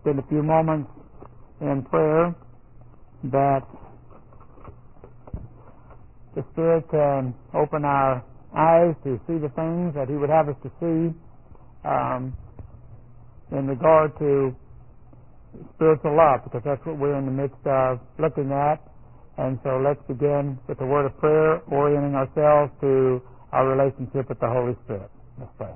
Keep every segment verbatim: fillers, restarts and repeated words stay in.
spend a few moments in prayer that the Spirit can open our eyes to see the things that He would have us to see um, in regard to spiritual love, because that's what we're in the midst of looking at. And so let's begin with a word of prayer, orienting ourselves to our relationship with the Holy Spirit. Let's pray.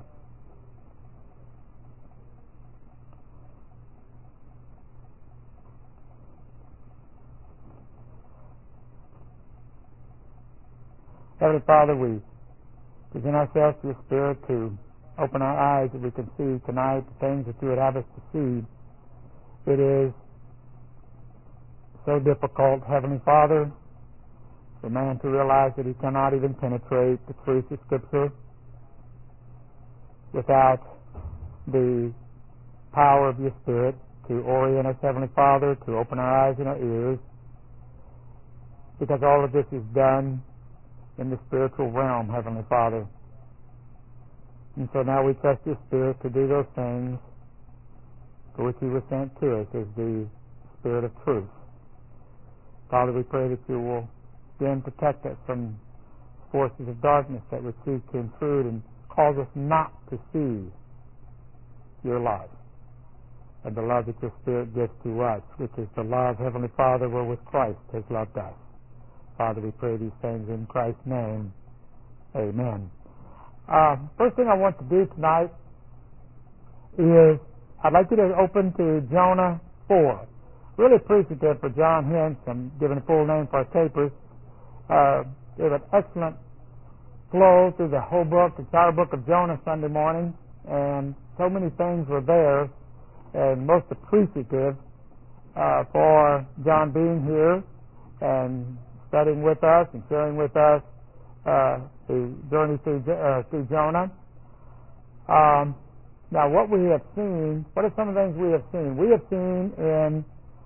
Heavenly Father, we present ourselves to Your Spirit to open our eyes that we can see tonight the things that You would have us to see. It is so difficult, Heavenly Father, for man to realize that he cannot even penetrate the truth of Scripture without the power of Your Spirit to orient us, Heavenly Father, to open our eyes and our ears, because all of this is done in the spiritual realm, Heavenly Father. And so now we trust Your Spirit to do those things for which You were sent to us as the Spirit of truth. Father, we pray that You will then protect us from forces of darkness that would seek to intrude and cause us not to see Your love and the love that Your Spirit gives to us, which is the love, Heavenly Father, wherewith Christ has loved us. Father, we pray these things in Christ's name. Amen. Uh, first thing I want to do tonight is I'd like you to open to Jonah four. Really appreciative for John Hintz. I'm giving a full name for our tapers. Uh, gave an excellent flow through the whole book, the entire book of Jonah Sunday morning, and so many things were there, and most appreciative uh, for John being here and studying with us and sharing with us uh, the journey through, uh, through Jonah. Um, now, what we have seen, what are some of the things we have seen? We have seen in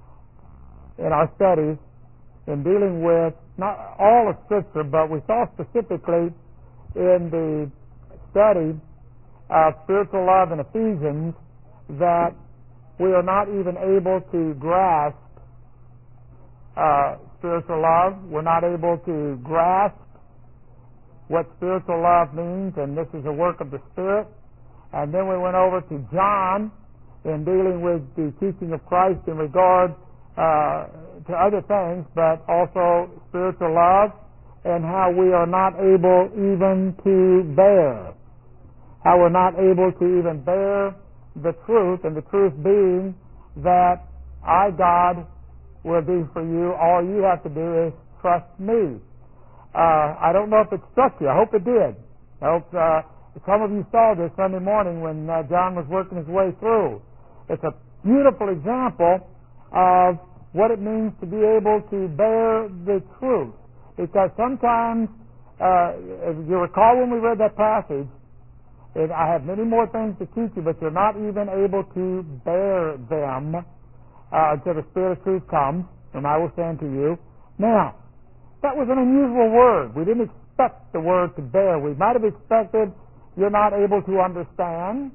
in our studies in dealing with not all of Scripture, but we saw specifically in the study of spiritual love in Ephesians that we are not even able to grasp uh, spiritual love. We're not able to grasp what spiritual love means, and this is a work of the Spirit. And then we went over to John in dealing with the teaching of Christ in regard uh, to other things, but also spiritual love, and how we are not able even to bear. How we're not able to even bear the truth, and the truth being that I, God, will do for you. All you have to do is trust me. Uh, I don't know if it struck you. I hope it did. I hope uh, some of you saw this Sunday morning when uh, John was working his way through. It's a beautiful example of what it means to be able to bear the truth. Because sometimes, uh, if you recall when we read that passage, it, I have many more things to teach you, but you're not even able to bear them uh, until the Spirit of truth comes, and I will send to you. Now, that was an unusual word. We didn't expect the word to bear. We might have expected you're not able to understand,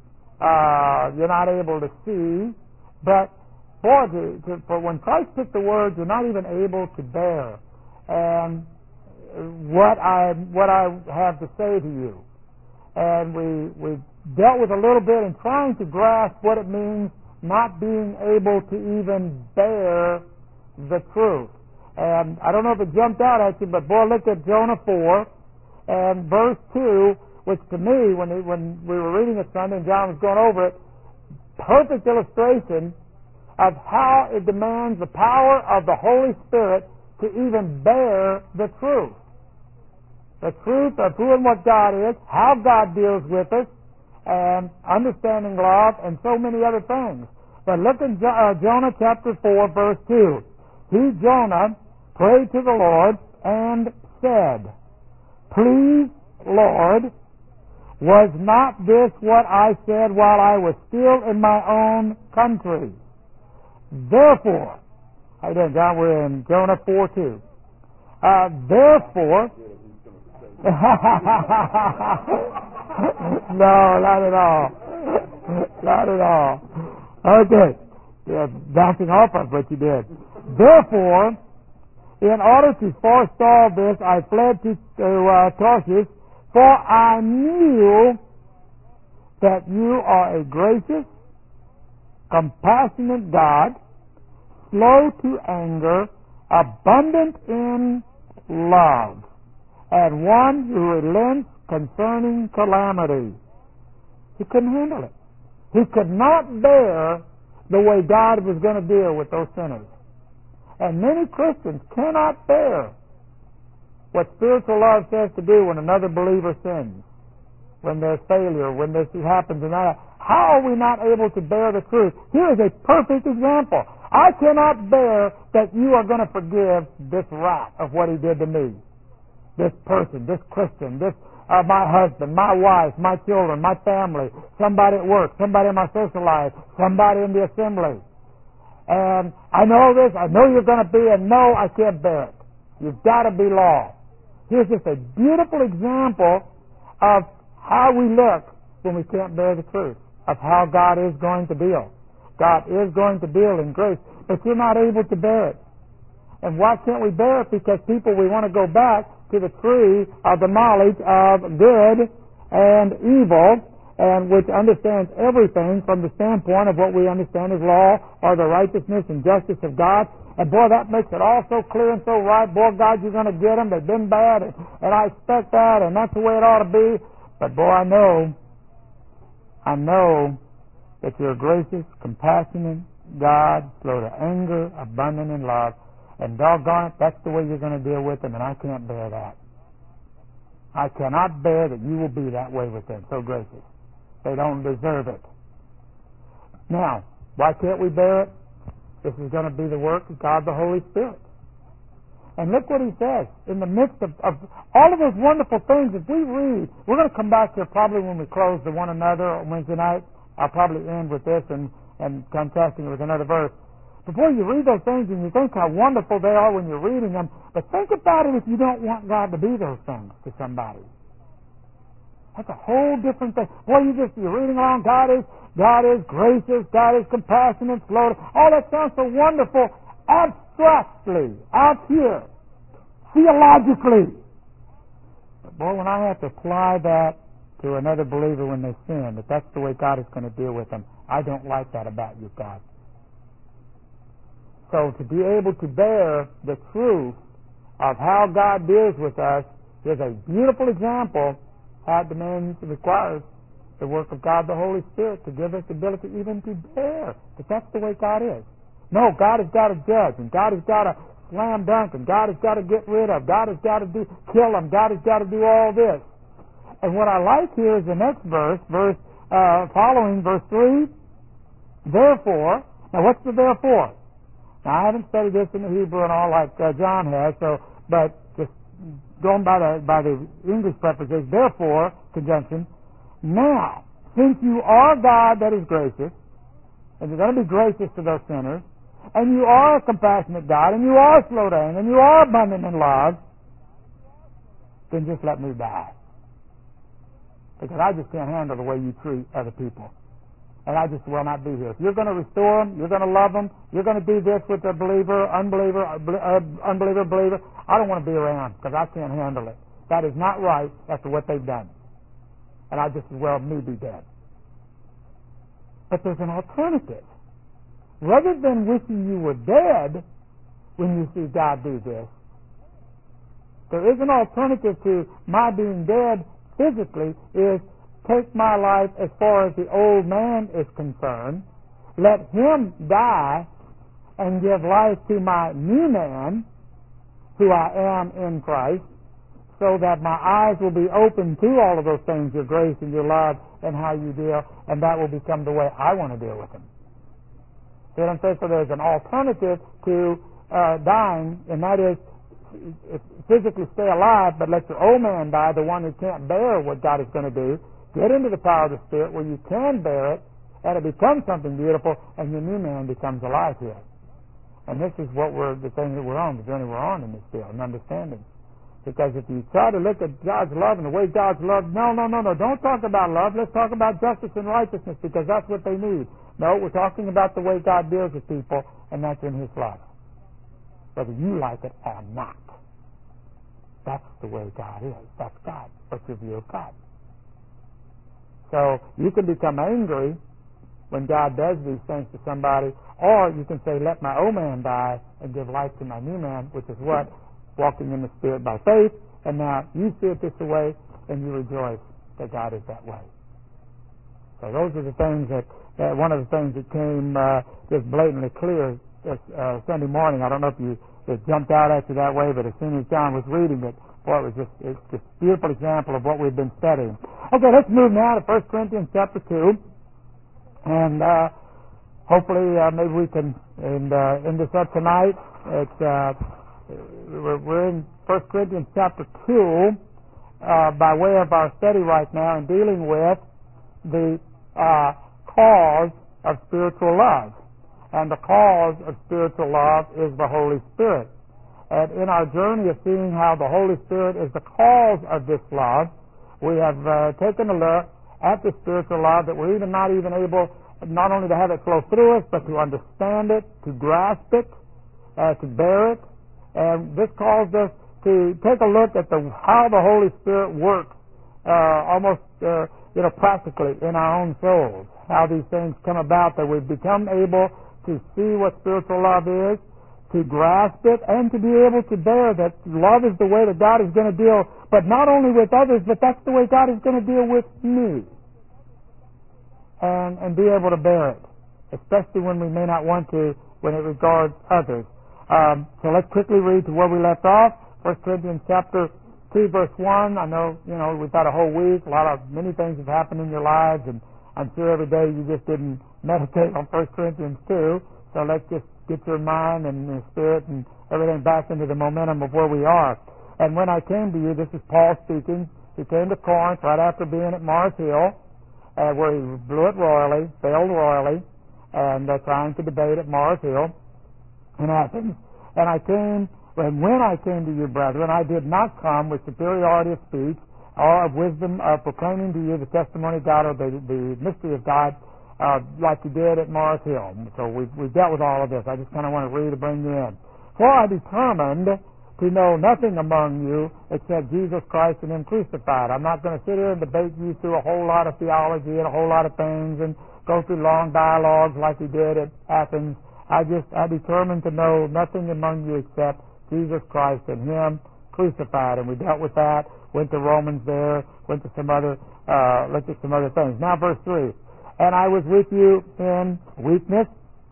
uh, you're not able to see, but boy, to, to, for when Christ took the word, you're not even able to bear. And what I what I have to say to you, and we we dealt with a little bit in trying to grasp what it means not being able to even bear the truth. And I don't know if it jumped out at you, but boy, look at Jonah four and verse two, which to me, when it, when we were reading it Sunday and John was going over it, perfect illustration of how it demands the power of the Holy Spirit to even bear the truth. The truth of who and what God is, how God deals with us, and understanding love, and so many other things. But look at uh, Jonah chapter four, verse two. He, Jonah, prayed to the Lord and said, "Please, Lord, was not this what I said while I was still in my own country? Therefore," how you doing, John? We're in Jonah four two. Uh, therefore, no, not at all. Not at all. Okay. Yeah, bouncing off of what you did. Therefore, in order to forestall this, I fled to, to uh, Tarshish, for I knew that you are a gracious, compassionate God, slow to anger, abundant in love, and one who relents concerning calamity. He couldn't handle it. He could not bear the way God was going to deal with those sinners. And many Christians cannot bear what spiritual love says to do when another believer sins, when there's failure, when this happens and that. How are we not able to bear the truth? Here is a perfect example. I cannot bear that you are going to forgive this rat of what he did to me. This person, this Christian, this uh, my husband, my wife, my children, my family, somebody at work, somebody in my social life, somebody in the assembly. And I know this, I know you're going to be, and no, I can't bear it. You've got to be law. Here's just a beautiful example of how we look when we can't bear the truth, of how God is going to deal. God is going to deal in grace, but you're not able to bear it. And why can't we bear it? Because people, we want to go back to the tree of the knowledge of good and evil, and which understands everything from the standpoint of what we understand as law or the righteousness and justice of God. And boy, that makes it all so clear and so right. Boy, God, you're going to get them. They've been bad, and, and I expect that, and that's the way it ought to be. But boy, I know, I know that you're a gracious, compassionate God, slow to anger, abundant in love. And doggone it, that's the way you're going to deal with them, and I can't bear that. I cannot bear that you will be that way with them, so gracious. They don't deserve it. Now, why can't we bear it? This is going to be the work of God the Holy Spirit. And look what he says. In the midst of, of all of those wonderful things, if we read, we're going to come back here probably when we close to one another on Wednesday night. I'll probably end with this and, and contrasting it with another verse. Before you read those things and you think how wonderful they are when you're reading them, but think about it if you don't want God to be those things to somebody. That's a whole different thing. Boy, you just, you're reading along, God is, God is gracious, God is compassionate, slow. All that sounds so wonderful abstractly, out here, theologically. But boy, when I have to apply that to another believer when they sin, that that's the way God is going to deal with them, I don't like that about you, God. So to be able to bear the truth of how God deals with us is a beautiful example how it demands and requires the work of God the Holy Spirit to give us the ability even to bear. But that's the way God is. No, God has got to judge, and God has got to slam dunk, and God has got to get rid of, God has got to do kill them, God has got to do all this. And what I like here is the next verse, verse uh, following verse three. Therefore, now what's the therefore? Now, I haven't studied this in the Hebrew and all like uh, John has, so but just going by the by the English preposition, therefore, conjunction, now, since you are God that is gracious, and you're going to be gracious to those sinners, and you are a compassionate God, and you are slow to anger, and you are abundant in love, then just let me die. Because I just can't handle the way you treat other people. And I just will not be here. If you're going to restore them, you're going to love them, you're going to do this with a believer, unbeliever, uh, unbeliever, believer, I don't want to be around because I can't handle it. That is not right after what they've done. And I just as well me be dead. But there's an alternative. Rather than wishing you were dead when you see God do this, there is an alternative to my being dead physically is take my life as far as the old man is concerned, let him die, and give life to my new man, who I am in Christ, so that my eyes will be open to all of those things, your grace and your love and how you deal, and that will become the way I want to deal with them. See what I'm saying? So there's an alternative to uh, dying, and that is physically stay alive, but let your old man die, the one who can't bear what God is going to do. Get into the power of the Spirit where you can bear it, and it becomes something beautiful, and your new man becomes alive here. And this is what we're, the thing that we're on, the journey we're on in this field, and understanding. Because if you try to look at God's love and the way God's love, no, no, no, no, don't talk about love. Let's talk about justice and righteousness, because that's what they need. No, we're talking about the way God deals with people, and that's in His love, whether you like it or not. That's the way God is. That's God. That's your view of God. So you can become angry when God does these things to somebody, or you can say, let my old man die and give life to my new man, which is what? Walking in the Spirit by faith. And now you see it this way, and you rejoice that God is that way. So those are the things that, that one of the things that came uh, just blatantly clear this uh, Sunday morning. I don't know if you it jumped out at you that way, but as soon as John was reading it, boy, it was just it's just a beautiful example of what we've been studying. Okay, let's move now to First Corinthians chapter two, and uh, hopefully uh, maybe we can and, uh, end this up tonight. It's uh, we're, we're in First Corinthians chapter two uh, by way of our study right now, and dealing with the uh, cause of spiritual love. And the cause of spiritual love is the Holy Spirit. And in our journey of seeing how the Holy Spirit is the cause of this love, we have uh, taken a look at the spiritual love that we're even not even able not only to have it flow through us, but to understand it, to grasp it, uh, to bear it. And this calls us to take a look at the how the Holy Spirit works uh, almost uh, you know practically in our own souls, how these things come about, that we become able to see what spiritual love is, to grasp it, and to be able to bear that love is the way that God is going to deal, but not only with others, but that's the way God is going to deal with me. And, and be able to bear it, especially when we may not want to when it regards others. Um, so let's quickly read to where we left off. First Corinthians chapter two, verse one. I know, you know, we've had a whole week. A lot of, many things have happened in your lives, and I'm sure every day you just didn't meditate on First Corinthians two. So let's just get your mind and your spirit and everything back into the momentum of where we are. And when I came to you, this is Paul speaking. He came to Corinth right after being at Mars Hill, uh, where he blew it royally, failed royally, and uh, trying to debate at Mars Hill in Athens. And I came, and when I came to you, brethren, I did not come with superiority of speech or of wisdom of proclaiming to you the testimony of God or the, the mystery of God, uh, like you did at Mars Hill. So we we dealt with all of this. I just kind of want to read to bring you in. For I determined to know nothing among you except Jesus Christ and Him crucified. I'm not going to sit here and debate you through a whole lot of theology and a whole lot of things and go through long dialogues like we did at Athens. I just, I determined to know nothing among you except Jesus Christ and Him crucified. And we dealt with that, went to Romans there, went to some other, uh, looked at some other things. Now verse three. And I was with you in weakness,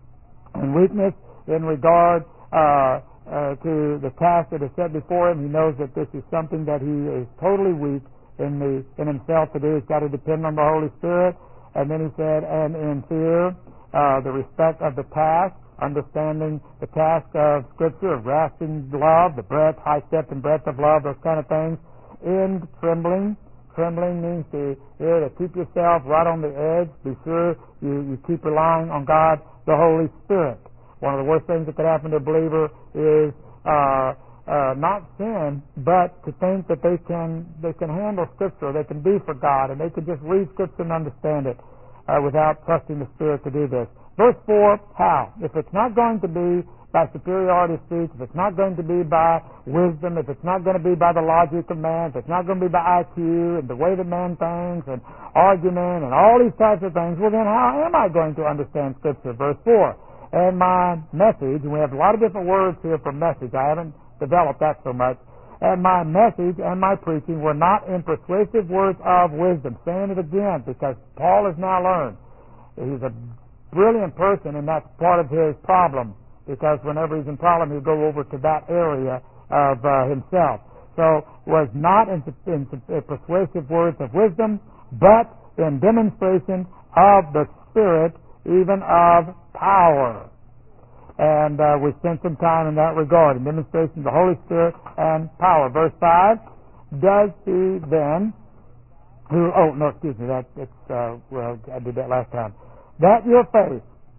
and weakness in regard uh, uh, to the task that is set before him. He knows that this is something that he is totally weak in the in himself to do. He's got to depend on the Holy Spirit. And then he said, and in fear, uh, the respect of the task, understanding the task of Scripture, of grasping love, the breadth, height, depth, and breadth of love, those kind of things, in trembling. Trembling means to, here, to keep yourself right on the edge. Be sure you, you keep relying on God, the Holy Spirit. One of the worst things that could happen to a believer is uh, uh, not sin, but to think that they can they can handle Scripture, they can be for God, and they can just read Scripture and understand it uh, without trusting the Spirit to do this. Verse four, how? If it's not going to be by superiority of speech, if it's not going to be by wisdom, if it's not going to be by the logic of man, if it's not going to be by I Q and the way that man thinks and argument and all these types of things, well then how am I going to understand Scripture? Verse four, and my message, and we have a lot of different words here for message, I haven't developed that so much, and my message and my preaching were not in persuasive words of wisdom. Saying it again, because Paul has now learned. He's a brilliant person, and that's part of his problem, because whenever he's in problem, he'll go over to that area of uh, himself. So, was not in, in, in persuasive words of wisdom, but in demonstration of the Spirit, even of power. And uh, we spent some time in that regard, in demonstration of the Holy Spirit and power. Verse five, does he then, who, oh, no, excuse me, that, it's, uh, well, I did that last time. That your faith,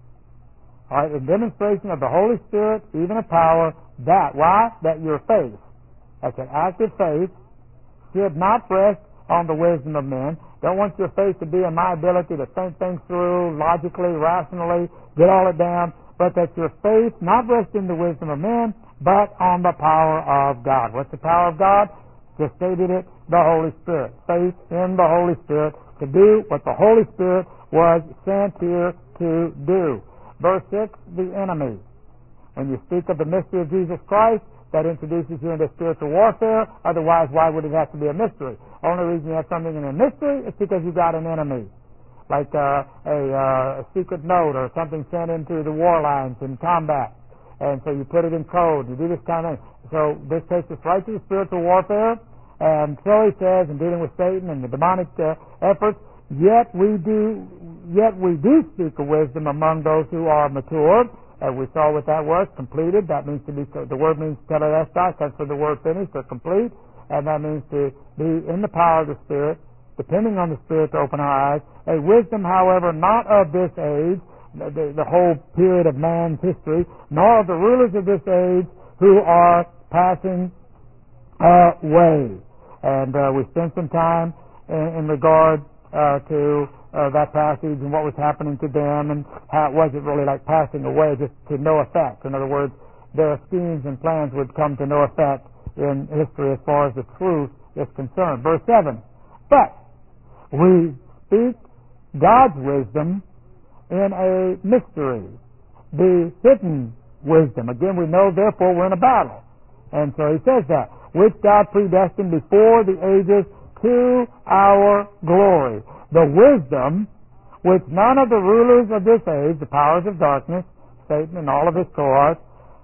all right, in demonstration of the Holy Spirit, even of power, that, why? That your faith. That's an active faith. Should not rest on the wisdom of men. Don't want your faith to be in my ability to think things through logically, rationally, get all it down, but that your faith not rest in the wisdom of men, but on the power of God. What's the power of God? Just stated it, the Holy Spirit. Faith in the Holy Spirit to do what the Holy Spirit was sent here to do. Verse six, the enemy. When you speak of the mystery of Jesus Christ, that introduces you into spiritual warfare. Otherwise, why would it have to be a mystery? Only reason you have something in a mystery is because you got an enemy. Like uh, a, uh, a secret note or something sent into the war lines in combat. And so you put it in code. You do this kind of thing. So this takes us right to the spiritual warfare. And so he says, in dealing with Satan and the demonic uh, efforts, yet we do, yet we do speak of wisdom among those who are mature. And we saw what that was, completed. That means to be, the word means telestai, comes from the word finished or complete. And that means to be in the power of the Spirit, depending on the Spirit to open our eyes. A wisdom, however, not of this age, the, the whole period of man's history, nor of the rulers of this age who are passing away. And uh, we spent some time in, in regard uh, to uh, that passage and what was happening to them and how it wasn't really like passing away, just to no effect. In other words, their schemes and plans would come to no effect in history as far as the truth is concerned. Verse seven, but we speak God's wisdom in a mystery, the hidden wisdom. Again, we know, therefore, we're in a battle. And so he says that, which God predestined before the ages to our glory. The wisdom which none of the rulers of this age, the powers of darkness, Satan and all of his cohorts,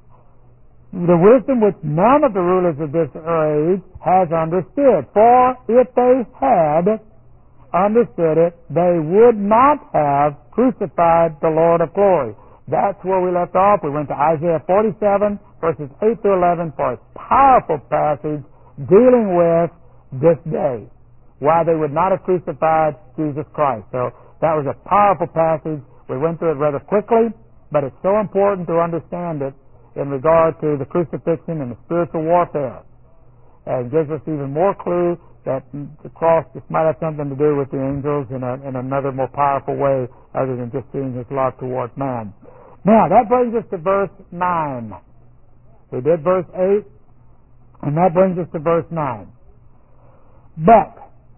the wisdom which none of the rulers of this age has understood. For if they had understood it, they would not have crucified the Lord of glory. That's where we left off. We went to Isaiah forty-seven, verses eight to eleven, for a powerful passage dealing with this day, why they would not have crucified Jesus Christ. So that was a powerful passage. We went through it rather quickly, but it's so important to understand it in regard to the crucifixion and the spiritual warfare. And it gives us even more clue that the cross just might have something to do with the angels in, a, in another more powerful way other than just seeing his love towards man. Now, that brings us to verse nine. We did verse eight, and that brings us to verse nine. But,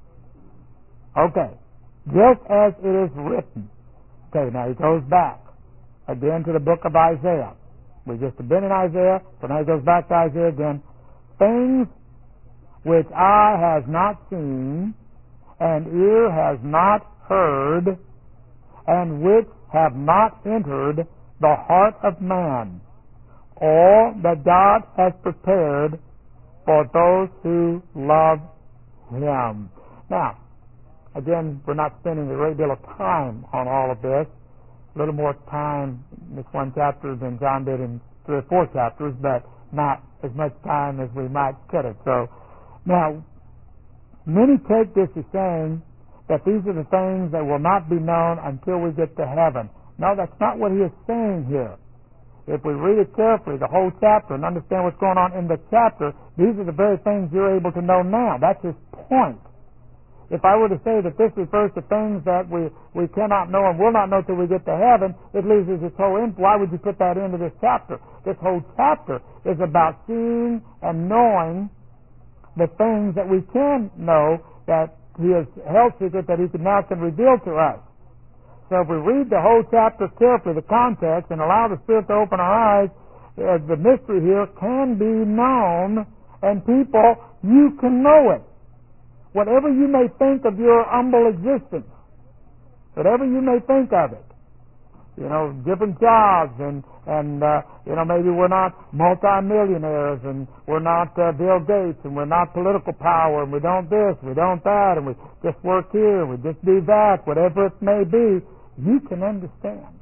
okay, just as it is written. Okay, now he goes back again to the book of Isaiah. We just have been in Isaiah, so now he goes back to Isaiah again. Things which eye has not seen, and ear has not heard, and which have not entered the heart of man, all that God has prepared for those who love him. Now, again, we're not spending a great deal of time on all of this. A little more time in this one chapter than John did in three or four chapters, but not as much time as we might could have. So, now, many take this as saying that these are the things that will not be known until we get to heaven. No, that's not what he is saying here. If we read it carefully, the whole chapter, and understand what's going on in the chapter, these are the very things you're able to know now. That's his point. If I were to say that this refers to things that we, we cannot know and will not know till we get to heaven, it loses its whole in. Why would you put that into this chapter? This whole chapter is about seeing and knowing the things that we can know that he has held secret that he can now can reveal to us. So if we read the whole chapter carefully, the context, and allow the Spirit to open our eyes, uh, the mystery here can be known, and people, you can know it. Whatever you may think of your humble existence, whatever you may think of it, you know, different jobs, and, and uh, you know, maybe we're not multimillionaires, and we're not uh, Bill Gates, and we're not political power, and we don't this, we don't that, and we just work here, we just do that, whatever it may be, you can understand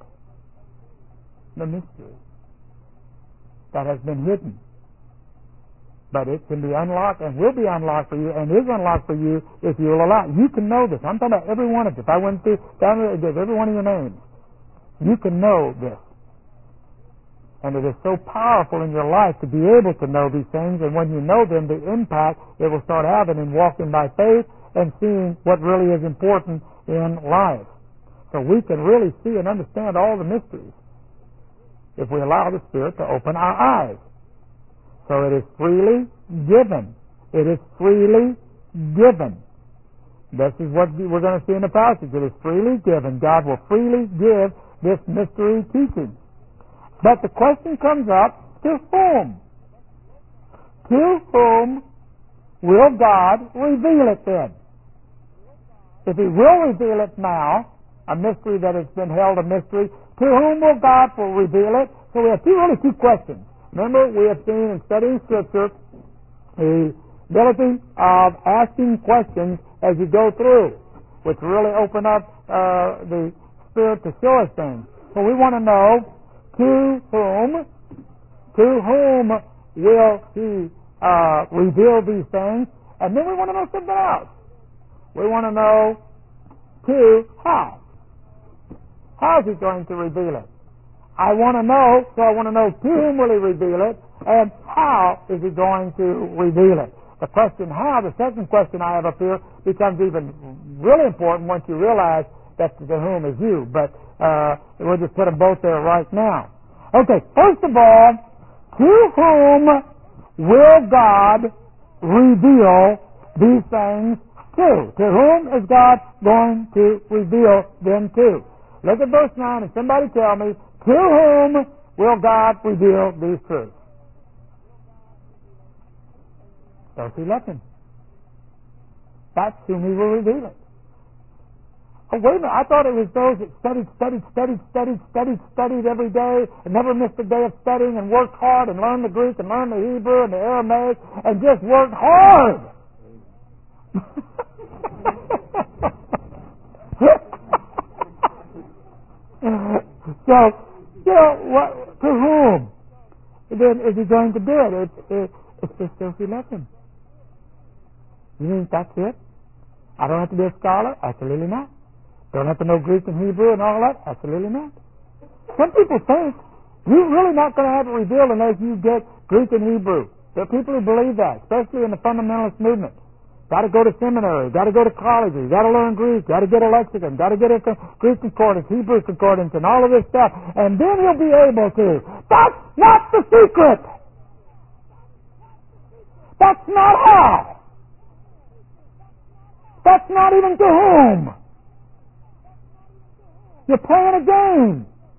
the mystery that has been hidden. But it can be unlocked and will be unlocked for you and is unlocked for you if you will allow it. You can know this. I'm talking about every one of you. If I went through down there and gave every one of your names, you can know this. And it is so powerful in your life to be able to know these things, and when you know them, the impact it will start having in walking by faith and seeing what really is important in life. So we can really see and understand all the mysteries if we allow the Spirit to open our eyes. So it is freely given. It is freely given. This is what we're going to see in the passage. It is freely given. God will freely give this mystery teaching. But the question comes up, to whom? To whom will God reveal it then? If He will reveal it now, a mystery that has been held a mystery, to whom will God will reveal it? So we have two, really two questions. Remember, we have seen in studying Scripture the ability of asking questions as you go through, which really open up uh, the Spirit to show us things. So we want to know, to whom, to whom will He uh, reveal these things? And then we want to know something else. We want to know, to how. How is He going to reveal it? I want to know, so I want to know to whom will He reveal it, and how is He going to reveal it? The question how, the second question I have up here, becomes even really important once you realize that the whom is you. But uh, we'll just put them both there right now. Okay, first of all, to whom will God reveal these things to? To whom is God going to reveal them to? Look at verse nine and somebody tell me, to whom will God reveal these truths? Those who love Him. That's whom He will reveal it. Oh, wait a minute, I thought it was those that studied, studied, studied, studied, studied, studied every day and never missed a day of studying and worked hard and learned the Greek and learned the Hebrew and the Aramaic and just worked hard. So, you know, what, to whom then is He going to do it? It's, it, it's just those who love Him. You think that's it? I don't have to be a scholar? Absolutely not. Don't have to know Greek and Hebrew and all that? Absolutely not. Some people think you're really not going to have it revealed unless you get Greek and Hebrew. There are people who believe that, especially in the fundamentalist movement. Got to go to seminary, got to go to college, you got to learn Greek, got to get a lexicon, got to get a Greek concordance, Hebrew concordance, and all of this stuff, and then you'll be able to. That's not the secret. That's not how. That's not even to whom. You're playing a game.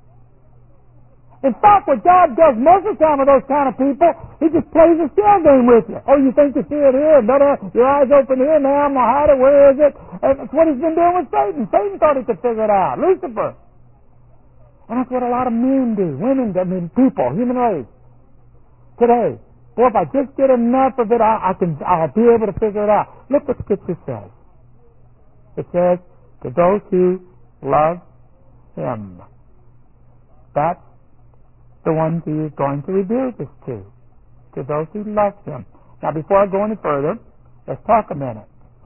In fact, what God does most of the time with those kind of people, He just plays a shell game with you. Oh, you think you see it here? No, no, your eyes open here. Now I'm going to hide it. Where is it? And that's what He's been doing with Satan. Satan thought he could figure it out. Lucifer. And that's what a lot of men do. Women, I mean, people, human race. Today. Boy, if I just get enough of it, I, I can, I'll be able to figure it out. Look what Scripture says. It says, to those who love Him. That's the ones He is going to reveal this to. To those who love Him. Now, before I go any further, let's talk a minute.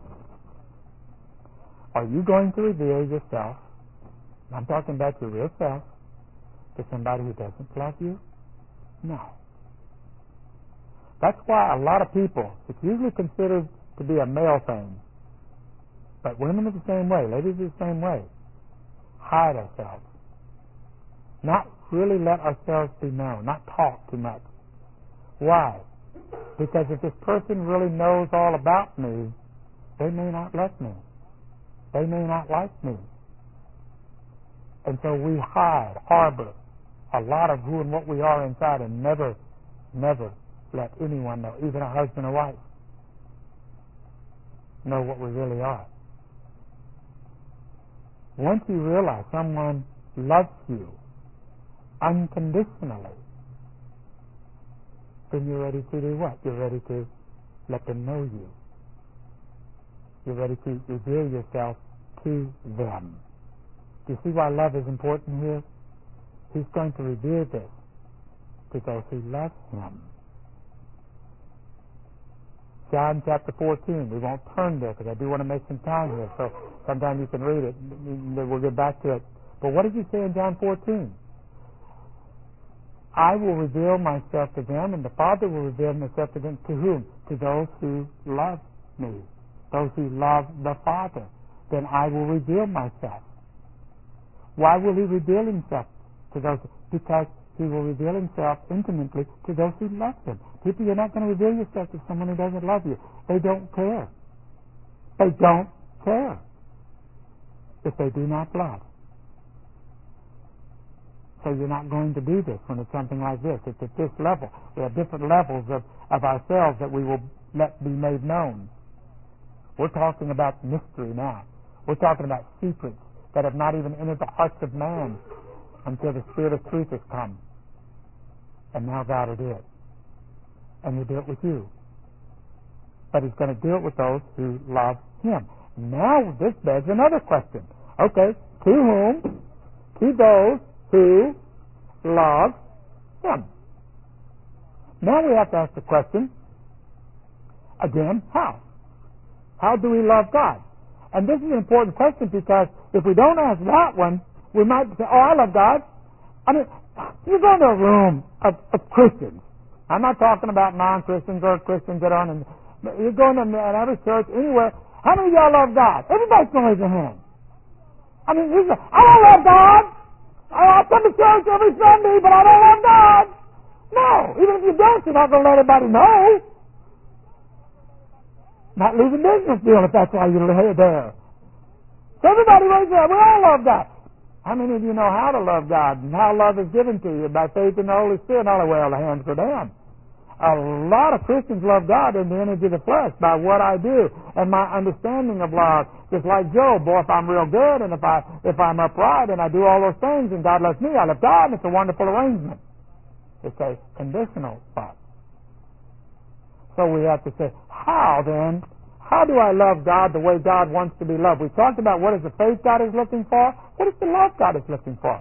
Are you going to reveal yourself? I'm talking about your real self to somebody who doesn't love you? No. That's why a lot of people, it's usually considered to be a male thing. But women are the same way. Ladies are the same way. Hide ourselves. Not really let ourselves be known. Not talk too much. Why? Because if this person really knows all about me, they may not love me. They may not like me. And so we hide, harbor a lot of who and what we are inside and never, never let anyone know, even a husband or wife, know what we really are. Once you realize someone loves you unconditionally, then you're ready to do what? You're ready to let them know you. You're ready to reveal yourself to them. Do you see why love is important here? He's going to reveal this to those who love Him. John chapter fourteen. We won't turn there because I do want to make some time here. So sometime you can read it. We'll get back to it. But what does He say in John fourteen? I will reveal myself to them, and the Father will reveal himself to them. To whom? To those who love me, those who love the Father. Then I will reveal myself. Why will he reveal himself to those? Because he will reveal himself intimately to those who love him. People, you're not going to reveal yourself to someone who doesn't love you. They don't care. They don't care if they do not love. So you're not going to do this when it's something like this. It's at this level. We have different levels of, of ourselves that we will let be made known. We're talking about mystery now. We're talking about secrets that have not even entered the hearts of man until the Spirit of truth has come. And now God will do it. And he'll do it with you. But he's going to do it with those who love him. Now this begs another question. Okay, to whom? To those who love him. Now we have to ask the question, again, how? How do we love God? And this is an important question because if we don't ask that one, we might say, oh, I love God. I mean, you go into a room of, of Christians. I'm not talking about non-Christians or Christians that aren't in. You go into every church, anywhere. How many of y'all love God? Everybody's going to raise their hand. I mean, you say, I don't love God. I come to church every Sunday, but I don't love God. No, even if you don't, you're not going to let everybody know. Not losing business deal if that's why you're there. So everybody raise their hand. We all love God. How many of you know how to love God and how love is given to you by faith in the Holy Spirit? Not only well, the hands go down. A lot of Christians love God in the image of the flesh by what I do and my understanding of love. Just like Job, boy, if I'm real good and if I if I'm upright and I do all those things and God loves me, I love God, and it's a wonderful arrangement. It's a conditional thought. So we have to say, how then? How do I love God the way God wants to be loved? We talked about what is the faith God is looking for. What is the love God is looking for?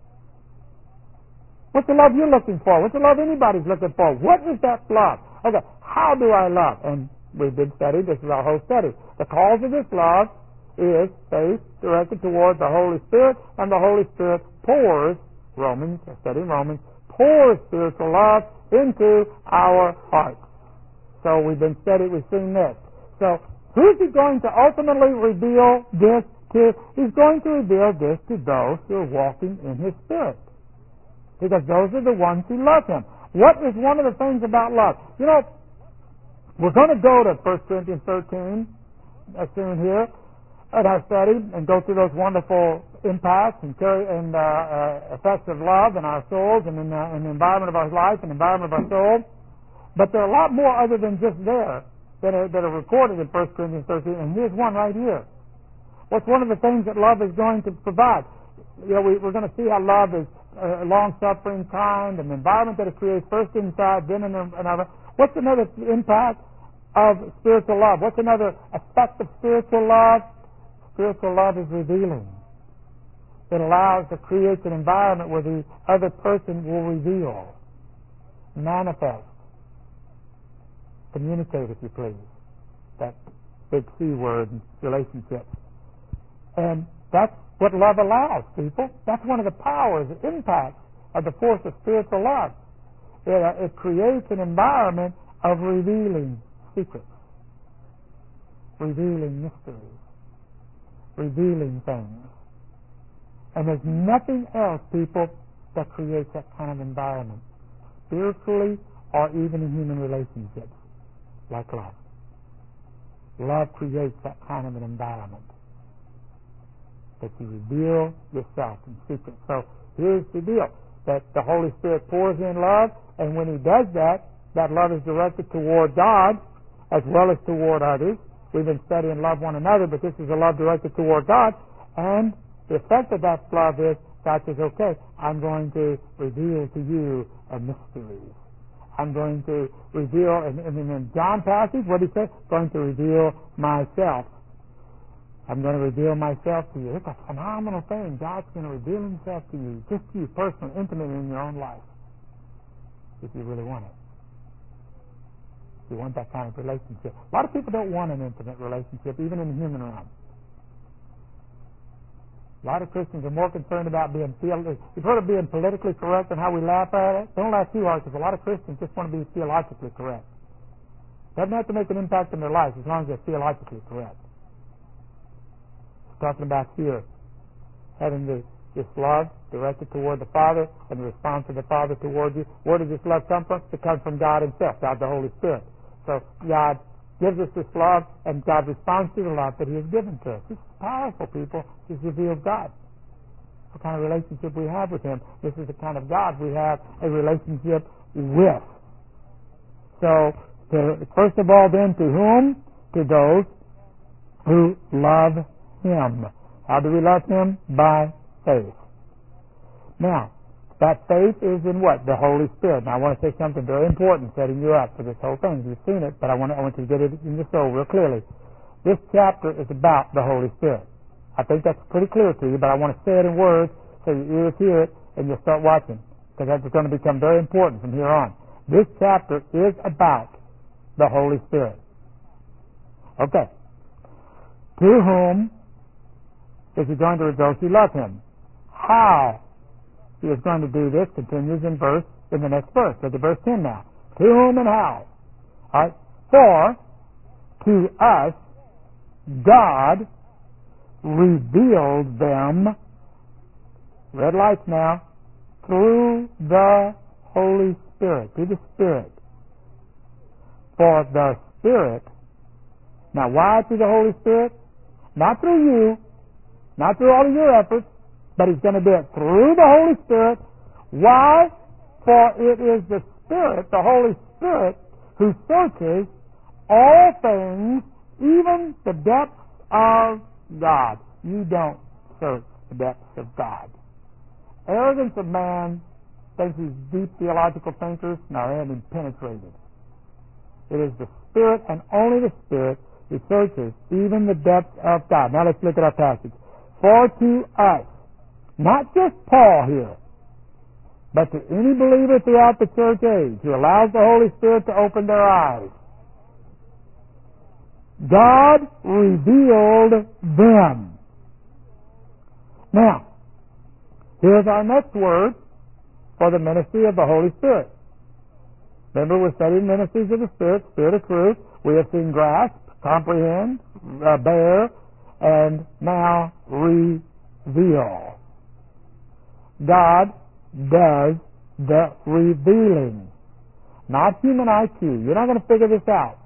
What's the love you're looking for? What's the love anybody's looking for? What is that love? Okay, how do I love? And we did study, this is our whole study. The cause of this love is faith directed toward the Holy Spirit, and the Holy Spirit pours, Romans, studying Romans, pours spiritual love into our hearts. So we've been studying, we've seen this. So who's he going to ultimately reveal this to? He's going to reveal this to those who are walking in his Spirit. Because those are the ones who love him. What is one of the things about love? You know, we're going to go to First Corinthians thirteen as soon here at our study and go through those wonderful impacts and, and uh, uh, effects of love in our souls and in, uh, in the environment of our life and the environment of our soul. But there are a lot more other than just there that are, that are recorded in First Corinthians thirteen, and here's one right here. What's one of the things that love is going to provide? You know, we, we're going to see how love is uh, long-suffering, kind, and the environment that it creates, first inside, then in another. What's another impact of spiritual love? What's another effect of spiritual love? Spiritual love is revealing. It allows, it creates an environment where the other person will reveal, manifest, communicate, if you please. That big C word, relationships. And that's what love allows, people. That's one of the powers, the impacts of the force of spiritual love. It, uh, it creates an environment of revealing secrets, revealing mysteries, revealing things. And there's nothing else, people, that creates that kind of environment, spiritually or even in human relationships, like love. Love creates that kind of an environment, that you reveal yourself in secret. So here's the deal, that the Holy Spirit pours in love, and when he does that, that love is directed toward God as well as toward others. We've been studying love one another, but this is a love directed toward God, and the effect of that love is God says, okay, I'm going to reveal to you a mystery. I'm going to reveal, and in the John passage, what did he say? Going to reveal myself. I'm going to reveal myself to you. It's a phenomenal thing. God's going to reveal himself to you, just to you personally, intimately in your own life, if you really want it. If you want that kind of relationship. A lot of people don't want an intimate relationship, even in the human realm. A lot of Christians are more concerned about being, you've heard of being politically correct and how we laugh at it. Don't laugh too hard, because a lot of Christians just want to be theologically correct. Doesn't have to make an impact in their lives as long as they're theologically correct. It's talking about here, having the, this love directed toward the Father and the response of the Father toward you. Where does this love come from? It comes from God Himself, God the Holy Spirit. So God gives us this love, and God responds to the love that He has given to us. This is powerful, people. This reveals God. What kind of relationship we have with Him. This is the kind of God we have a relationship with. So, to, first of all then, to whom? To those who love Him. How do we love Him? By faith. Now, that faith is in what? The Holy Spirit. Now, I want to say something very important, setting you up for this whole thing. You've seen it, but I want, to, I want you to get it in your soul real clearly. This chapter is about the Holy Spirit. I think that's pretty clear to you, but I want to say it in words so your ears hear it and you'll start watching, because that's going to become very important from here on. This chapter is about the Holy Spirit. Okay. To whom is He going to rejoice who love Him? How He is going to do this continues in verse in the next verse. Look at verse ten now. To whom and how? All right. For to us God revealed them, red lights now, through the Holy Spirit, through the Spirit. For the Spirit, now why through the Holy Spirit? Not through you, not through all of your efforts, but He's going to do it through the Holy Spirit. Why? For it is the Spirit, the Holy Spirit, who searches all things, even the depths of God. You don't search the depths of God. Arrogance of man thinks he's deep theological thinkers. No, they haven't been penetrated. It is the Spirit and only the Spirit who searches even the depths of God. Now let's look at our passage. For to us, not just Paul here, but to any believer throughout the church age who allows the Holy Spirit to open their eyes, God revealed them. Now, here's our next word for the ministry of the Holy Spirit. Remember, we're studying ministries of the Spirit, Spirit of truth. We have seen grasp, comprehend, uh, bear, and now reveal. God does the revealing, not human I Q. You're not going to figure this out.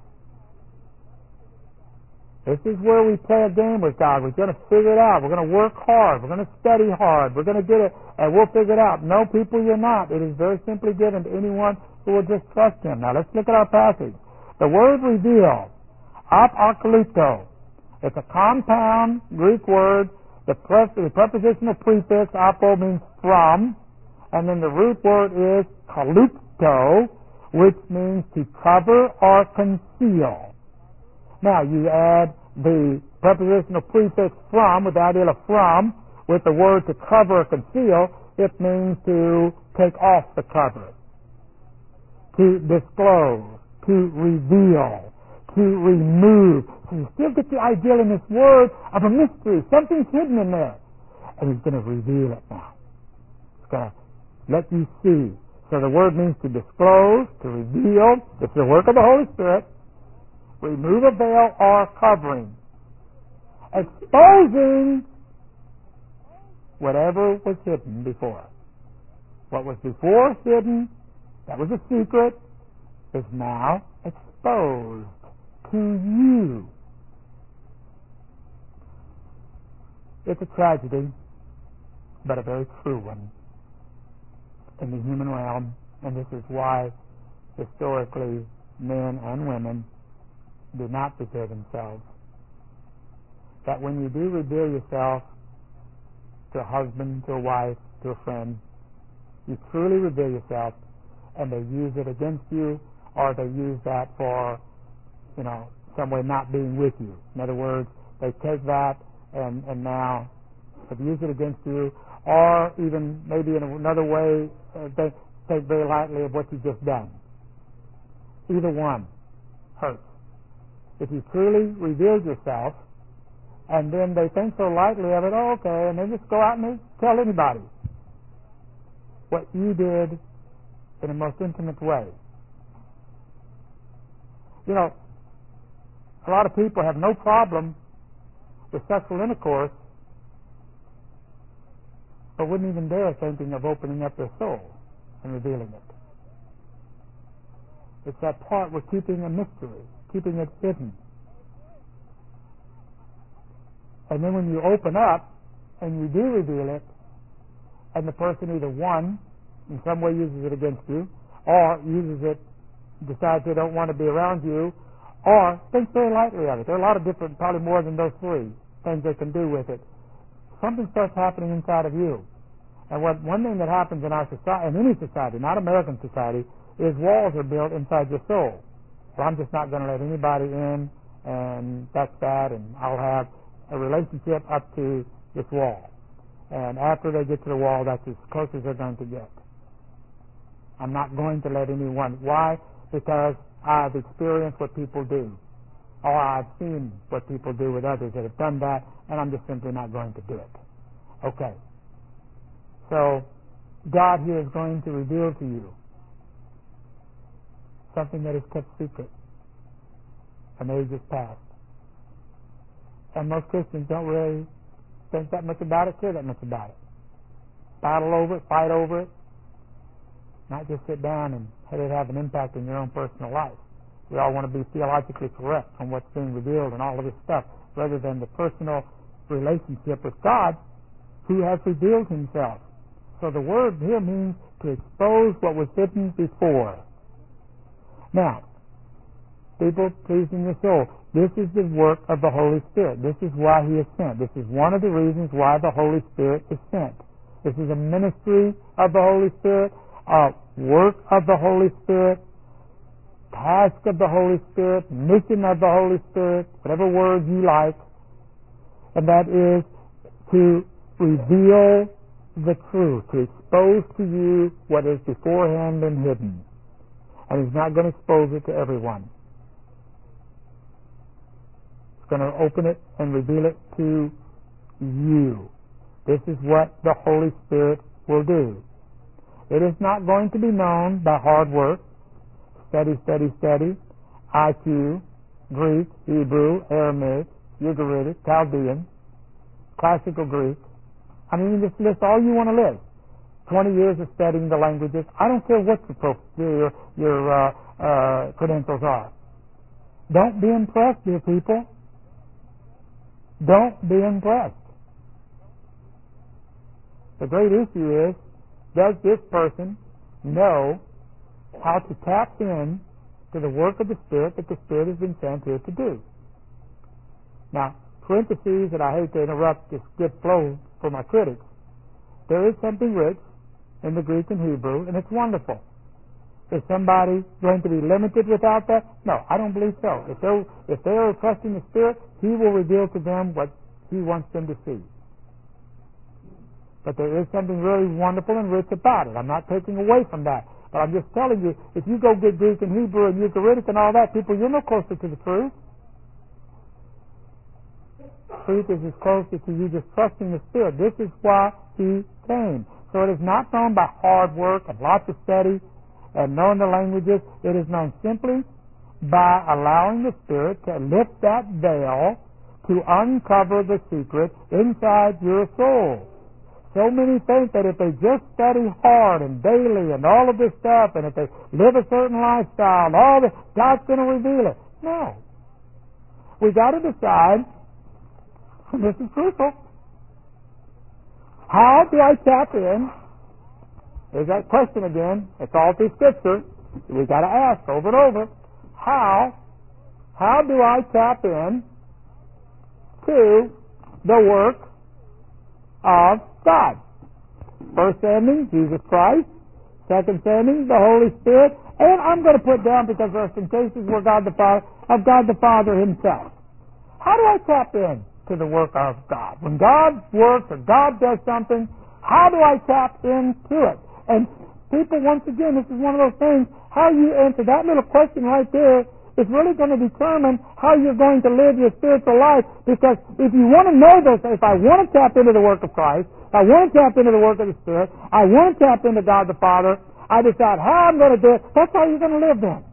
This is where we play a game with God. We're going to figure it out. We're going to work hard. We're going to study hard. We're going to get it, and we'll figure it out. No, people, you're not. It is very simply given to anyone who will just trust Him. Now, let's look at our passage. The word reveal, apokalypto, it's a compound Greek word. The, pre- the prepositional prefix, apo, means from, and then the root word is kalypto, which means to cover or conceal. Now, you add the prepositional prefix from, with the idea of from, with the word to cover or conceal, it means to take off the cover, to disclose, to reveal, to remove. So you still get the idea in this word of a mystery. Something's hidden in there. And He's going to reveal it now. He's going to let you see. So the word means to disclose, to reveal. It's the work of the Holy Spirit. Remove a veil or covering, exposing whatever was hidden before. What was before hidden, that was a secret, is now exposed to you. It's a tragedy, but a very true one in the human realm, and this is why historically men and women do not prepare themselves. That when you do reveal yourself to a husband, to a wife, to a friend, you truly reveal yourself, and they use it against you, or they use that for, you know, some way not being with you. In other words, they take that and, and now they use it against you, or even maybe in another way, uh, they take very lightly of what you've just done. Either one hurts. If you truly revealed yourself and then they think so lightly of it, oh, okay, and they just go out and they tell anybody what you did in a most intimate way. You know, a lot of people have no problem with sexual intercourse, but wouldn't even dare thinking of opening up their soul and revealing it. It's that part we're keeping a mystery, keeping it hidden. And then when you open up and you do reveal it, and the person either one, in some way uses it against you, or uses it, decides they don't want to be around you, or thinks very lightly of it. There are a lot of different, probably more than those three things they can do with it. Something starts happening inside of you. And what one thing that happens in our society, in any society, not American society, is walls are built inside your soul. So I'm just not going to let anybody in, and that's that, and I'll have a relationship up to this wall. And after they get to the wall, that's as close as they're going to get. I'm not going to let anyone. Why? Because I've experienced what people do, or I've seen what people do with others that have done that, and I'm just simply not going to do it. Okay. So God here is going to reveal to you something that is kept secret from ages past. And most Christians don't really think that much about it, care that much about it. Battle over it, fight over it, not just sit down and let it have an impact in your own personal life. We all want to be theologically correct on what's being revealed and all of this stuff, rather than the personal relationship with God, who has revealed himself. So the word here means to expose what was hidden before. Now, people pleasing your soul. This is the work of the Holy Spirit. This is why he is sent. This is one of the reasons why the Holy Spirit is sent. This is a ministry of the Holy Spirit, a work of the Holy Spirit, task of the Holy Spirit, mission of the Holy Spirit, whatever word you like, and that is to reveal the truth, to expose to you what is beforehand been hidden. And he's not going to expose it to everyone. He's going to open it and reveal it to you. This is what the Holy Spirit will do. It is not going to be known by hard work, study, study, study, I Q, Greek, Hebrew, Aramaic, Ugaritic, Chaldean, Classical Greek. I mean, you just list all you want to list. Twenty years of studying the languages. I don't care what your your, your uh, uh, credentials are. Don't be impressed, dear people. Don't be impressed. The great issue is, does this person know how to tap in to the work of the Spirit that the Spirit has been sent here to do? Now, parentheses, and I hate to interrupt this good flow for my critics. There is something rich in the Greek and Hebrew, and it's wonderful. Is somebody going to be limited without that? No, I don't believe so. If they're, if they are trusting the Spirit, he will reveal to them what he wants them to see. But there is something really wonderful and rich about it. I'm not taking away from that. But I'm just telling you, if you go get Greek and Hebrew and Ugaritic and all that, people, you're no closer to the truth. Truth is as closer to you just trusting the Spirit. This is why he came. So it is not known by hard work and lots of study and knowing the languages. It is known simply by allowing the Spirit to lift that veil to uncover the secret inside your soul. So many think that if they just study hard and daily and all of this stuff, and if they live a certain lifestyle, and all this, God's going to reveal it. No. We got to decide, and this is crucial, how do I tap in? There's that question again. It's all through Scripture. We got to ask over and over. How? How do I tap in to the work of God? First sending, Jesus Christ. Second sending, the Holy Spirit. And I'm going to put down, because there are some cases where God the Father, of God the Father himself. How do I tap in to the work of God? When God works or God does something, how do I tap into it? And people, once again, this is one of those things, how you answer that little question right there is really going to determine how you're going to live your spiritual life. Because if you want to know those, if I want to tap into the work of Christ, I want to tap into the work of the Spirit, I want to tap into God the Father, I decide how I'm going to do it, that's how you're going to live then.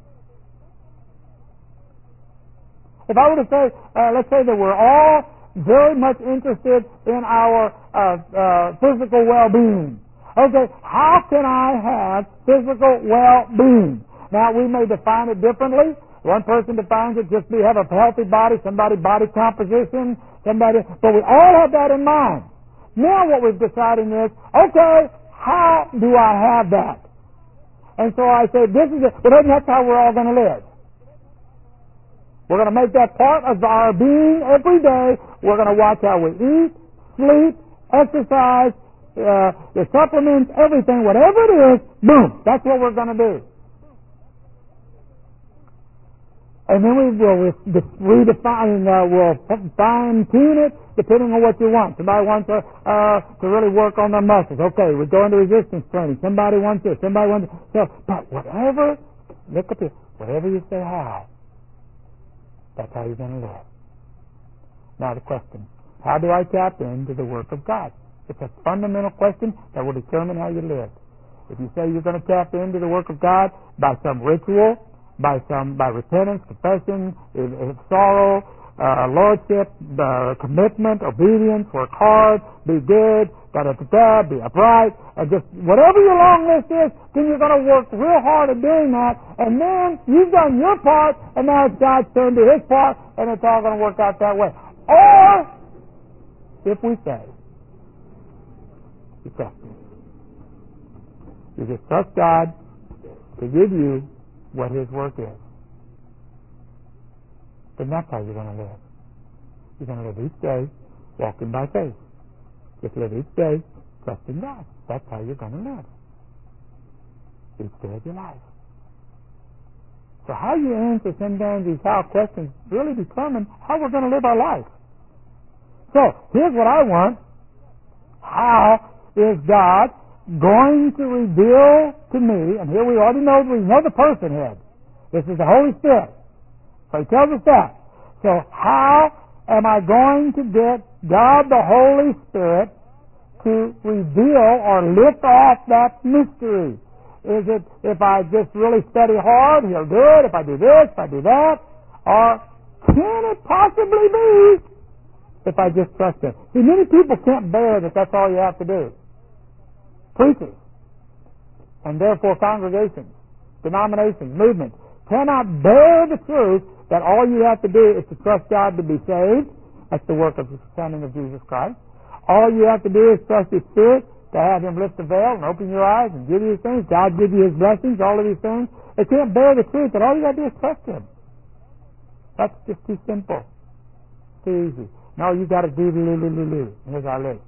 If I were to say, uh, let's say that we're all very much interested in our uh, uh, physical well-being. Okay, how can I have physical well-being? Now, we may define it differently. One person defines it just be have a healthy body, somebody body composition, somebody, but we all have that in mind. Now what we're deciding is, okay, how do I have that? And so I say, this is it. Well, then that's how we're all going to live. We're going to make that part of our being every day. We're going to watch how we eat, sleep, exercise, uh, the supplements, everything, whatever it is, boom, that's what we're going to do. And then we will redefine, uh, we'll fine-tune it depending on what you want. Somebody wants to, uh, to really work on their muscles. Okay, we go into resistance training. Somebody wants this. Somebody wants this. So, but whatever, look at this, whatever you say how, that's how you're going to live. Now the question, how do I tap into the work of God? It's a fundamental question that will determine how you live. If you say you're going to tap into the work of God by some ritual, by some by repentance, confession, if, if sorrow, uh, lordship, uh, commitment, obedience, work hard, be good, da da da da, be upright, and just whatever your long list is, then you're going to work real hard at doing that, and then you've done your part, and now it's God's turn to His part, and it's all going to work out that way. Or if we say, you trust Him, you just trust God to give you what His work is, then that's how you're going to live. You're going to live each day walking by faith. Just live each day trusting God. That's how you're going to live each day of your life. So how you answer sometimes these how questions really determine how we're going to live our life. So here's what I want. How is God going to reveal to me, and here we already know, we know the person head. This is the Holy Spirit. So He tells us that. So how am I going to get God the Holy Spirit to reveal or lift off that mystery? Is it if I just really study hard, He'll do it, if I do this, if I do that? Or can it possibly be if I just trust Him? See, many people can't bear that that's all you have to do. Preachers, and therefore congregations, denominations, movements, cannot bear the truth that all you have to do is to trust God to be saved. That's the work of the Son of Jesus Christ. All you have to do is trust His Spirit to have Him lift the veil and open your eyes and give you His things. God give you His blessings, all of these things. They can't bear the truth that all you got to do is trust Him. That's just too simple. Too easy. No, you got to do the loo. Here's our list.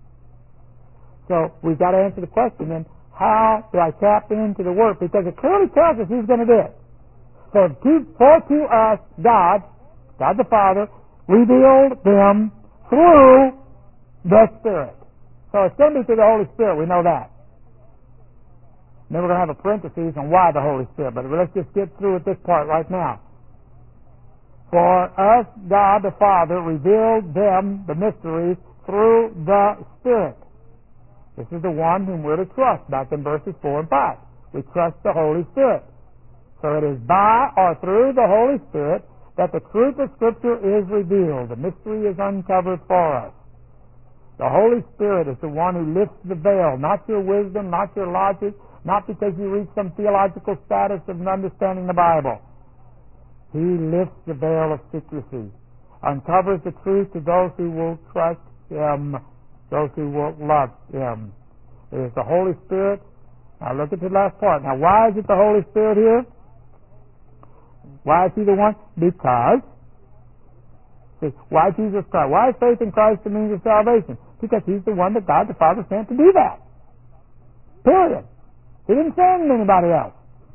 So we've got to answer the question then, how do I tap into the work? Because it clearly tells us He's going to do it. So to, for to us, God, God the Father, revealed them through the Spirit. So it's going to be through the Holy Spirit. We know that. And then we're going to have a parenthesis on why the Holy Spirit. But let's just get through with this part right now. For us, God the Father revealed them, the mysteries, through the Spirit. This is the one whom we're to trust, back in verses four and five. We trust the Holy Spirit. So it is by or through the Holy Spirit that the truth of Scripture is revealed. The mystery is uncovered for us. The Holy Spirit is the one who lifts the veil, not your wisdom, not your logic, not because you reach some theological status of understanding the Bible. He lifts the veil of secrecy, uncovers the truth to those who will trust Him, those who will love Him. It is the Holy Spirit. Now look at the last part. Now why is it the Holy Spirit here? Why is He the one? Because, see, why Jesus Christ? Why is faith in Christ the means of salvation? Because He's the one that God the Father sent to do that. Period. He didn't send anybody else.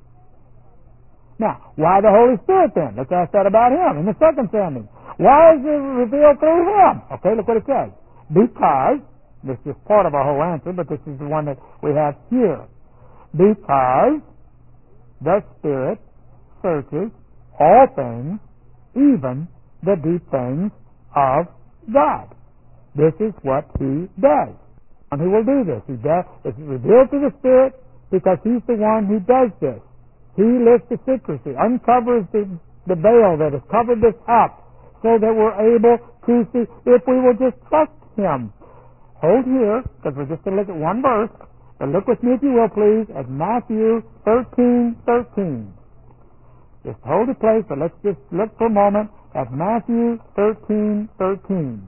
Now, why the Holy Spirit then? Let's ask that about Him in the second sending. Why is it revealed through Him? Okay, look what it says. Because, this is part of our whole answer, but this is the one that we have here. Because the Spirit searches all things, even the deep things of God. This is what He does. And He will do this. He does, it's revealed to the Spirit because He's the one who does this. He lifts the secrecy, uncovers the, the veil that has covered this up so that we're able to see if we will just trust Him. Hold here, because we're just going to look at one verse. But look with me, if you will, please, at Matthew thirteen thirteen. Just hold the place, but let's just look for a moment at Matthew thirteen thirteen.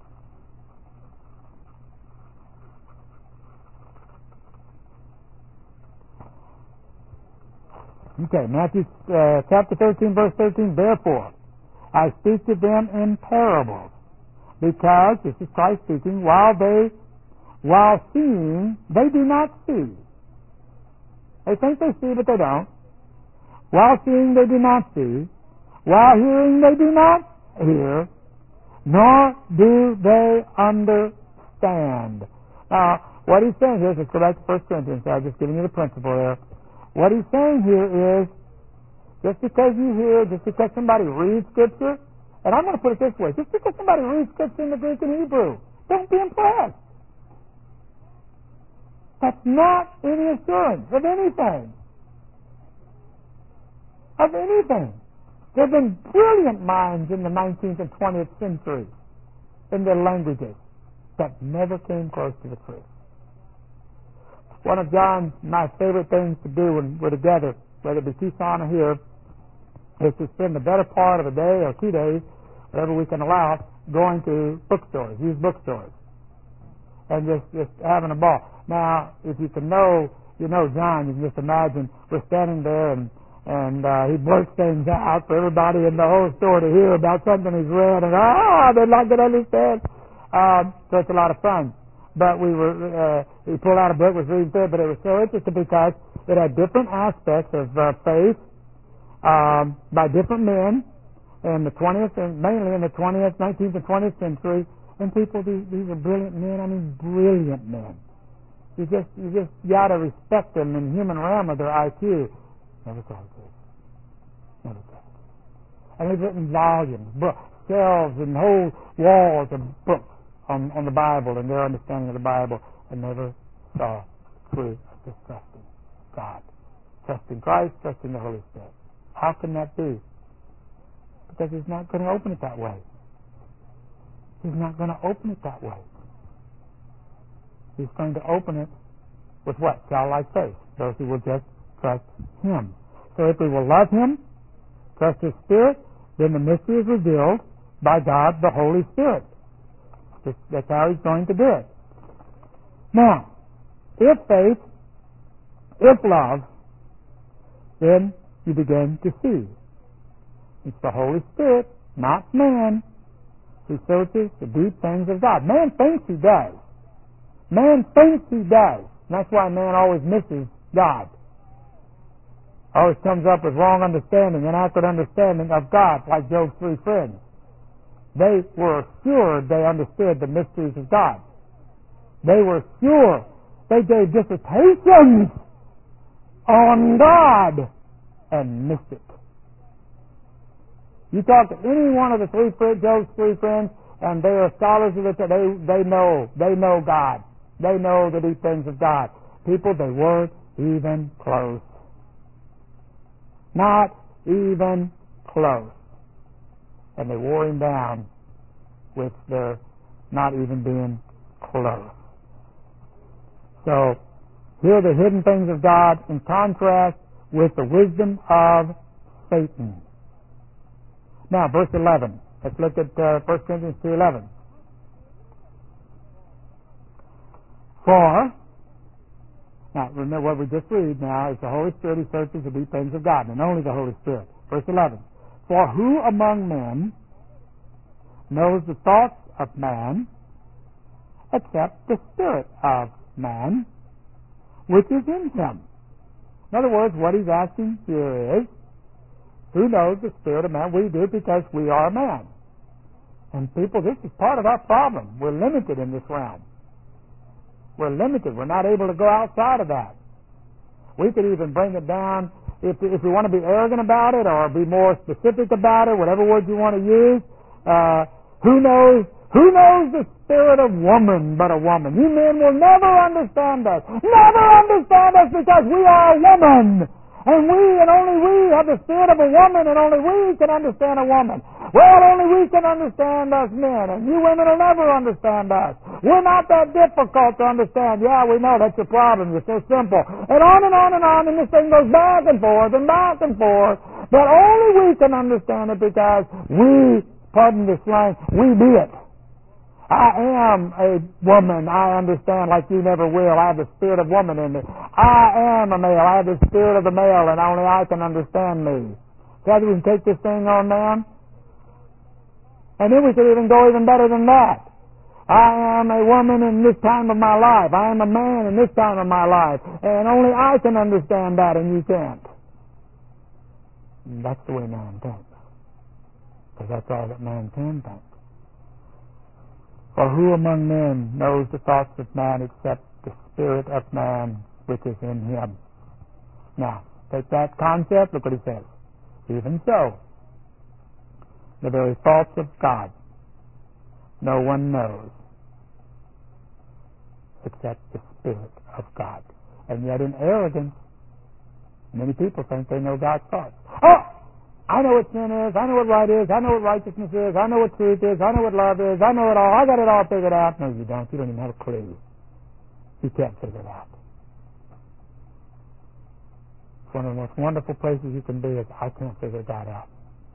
Okay, Matthew uh, chapter thirteen, verse thirteen. Therefore, I speak to them in parables, because, this is Christ speaking, while they, while seeing, they do not see. They think they see, but they don't. While seeing, they do not see. While hearing, they do not hear. Nor do they understand. Now, what he's saying here is, let's go back to First Corinthians. So I'm just giving you the principle there. What he's saying here is, just because you hear, just because somebody reads Scripture, and I'm going to put it this way, just because somebody reads Scripture in the Greek and Hebrew, don't be impressed. That's not any assurance of anything. Of anything. There have been brilliant minds in the nineteenth and twentieth century in their languages that never came close to the truth. One of John's, my favorite things to do when we're together, whether it be Tucson or here, is to spend the better part of a day or two days, whatever we can allow, going to bookstores, used bookstores, and just, just having a ball. Now, if you can know, you know John, you can just imagine we're standing there and and uh, he blurts things out for everybody in the whole store to hear about something he's read, and ah, they're not going to understand. Um, so it's a lot of fun. But we were, uh, he pulled out a book, was reading through it, but it was so interesting because it had different aspects of uh, faith um, by different men in the twentieth, and mainly in the twentieth, nineteenth, and twentieth century. And people, these, these are brilliant men. I mean, brilliant men. You just, you just got to respect them in the human realm of their I Q. Never thought of this. Never thought of this. And they've written volumes, books, shelves, and whole walls of books on, on the Bible and their understanding of the Bible, and never saw truth of just trusting God. Trusting Christ, trusting the Holy Spirit. How can that be? Because He's not going to open it that way. He's not going to open it that way. He's going to open it with what? Childlike faith. Those who will just trust Him. So if we will love Him, trust His Spirit, then the mystery is revealed by God, the Holy Spirit. That's how He's going to do it. Now, if faith, if love, then you begin to see. It's the Holy Spirit, not man, who searches the deep things of God. Man thinks he does. Man thinks he does. And that's why man always misses God. Always comes up with wrong understanding, inaccurate understanding of God, like Job's three friends. They were assured they understood the mysteries of God. They were sure. They gave dissertations on God and missed it. You talk to any one of the three Job's three friends, and they are scholars of it. They they know they know God. They know the deep things of God. People, they weren't even close. Not even close. And they wore Him down with their not even being close. So, here are the hidden things of God in contrast with the wisdom of Satan. Now, verse eleven. Let's look at uh, First Corinthians two eleven. For, now remember what we just read now is the Holy Spirit who searches the deep things of God, and only the Holy Spirit. Verse eleven. For who among men knows the thoughts of man except the spirit of man, which is in him? In other words, what he's asking here is, who knows the spirit of man? We do, because we are man. And people, this is part of our problem. We're limited in this realm. We're limited. We're not able to go outside of that. We could even bring it down if if you want to be arrogant about it or be more specific about it, whatever word you want to use, uh, who knows who knows the spirit of woman but a woman? You men will never understand us. Never understand us because we are a woman. And we and only we have the spirit of a woman, and only we can understand a woman. Well, only we can understand us men, and you women will never understand us. We're not that difficult to understand. Yeah, we know that's your problem. You're so simple. And on and on and on, and this thing goes back and forth and back and forth. But only we can understand it because we, pardon the slang, we be it. I am a woman. I understand like you never will. I have the spirit of woman in me. I am a male. I have the spirit of the male, and only I can understand me. Cathy, we can take this thing on down. And then we could even go even better than that. I am a woman in this time of my life. I am a man in this time of my life. And only I can understand that, and you can't. And that's the way man thinks. Because that's all that man can think. For who among men knows the thoughts of man except the spirit of man which is in him? Now, take that concept, look what he says. Even so, the very thoughts of God no one knows except the Spirit of God. And yet in arrogance, many people think they know God's thoughts. Oh! I know what sin is, I know what right is, I know what righteousness is, I know what truth is, I know what love is, I know it all, I got it all figured out. No, you don't. You don't even have a clue. You can't figure it out. It's one of the most wonderful places you can be is, I can't figure God out.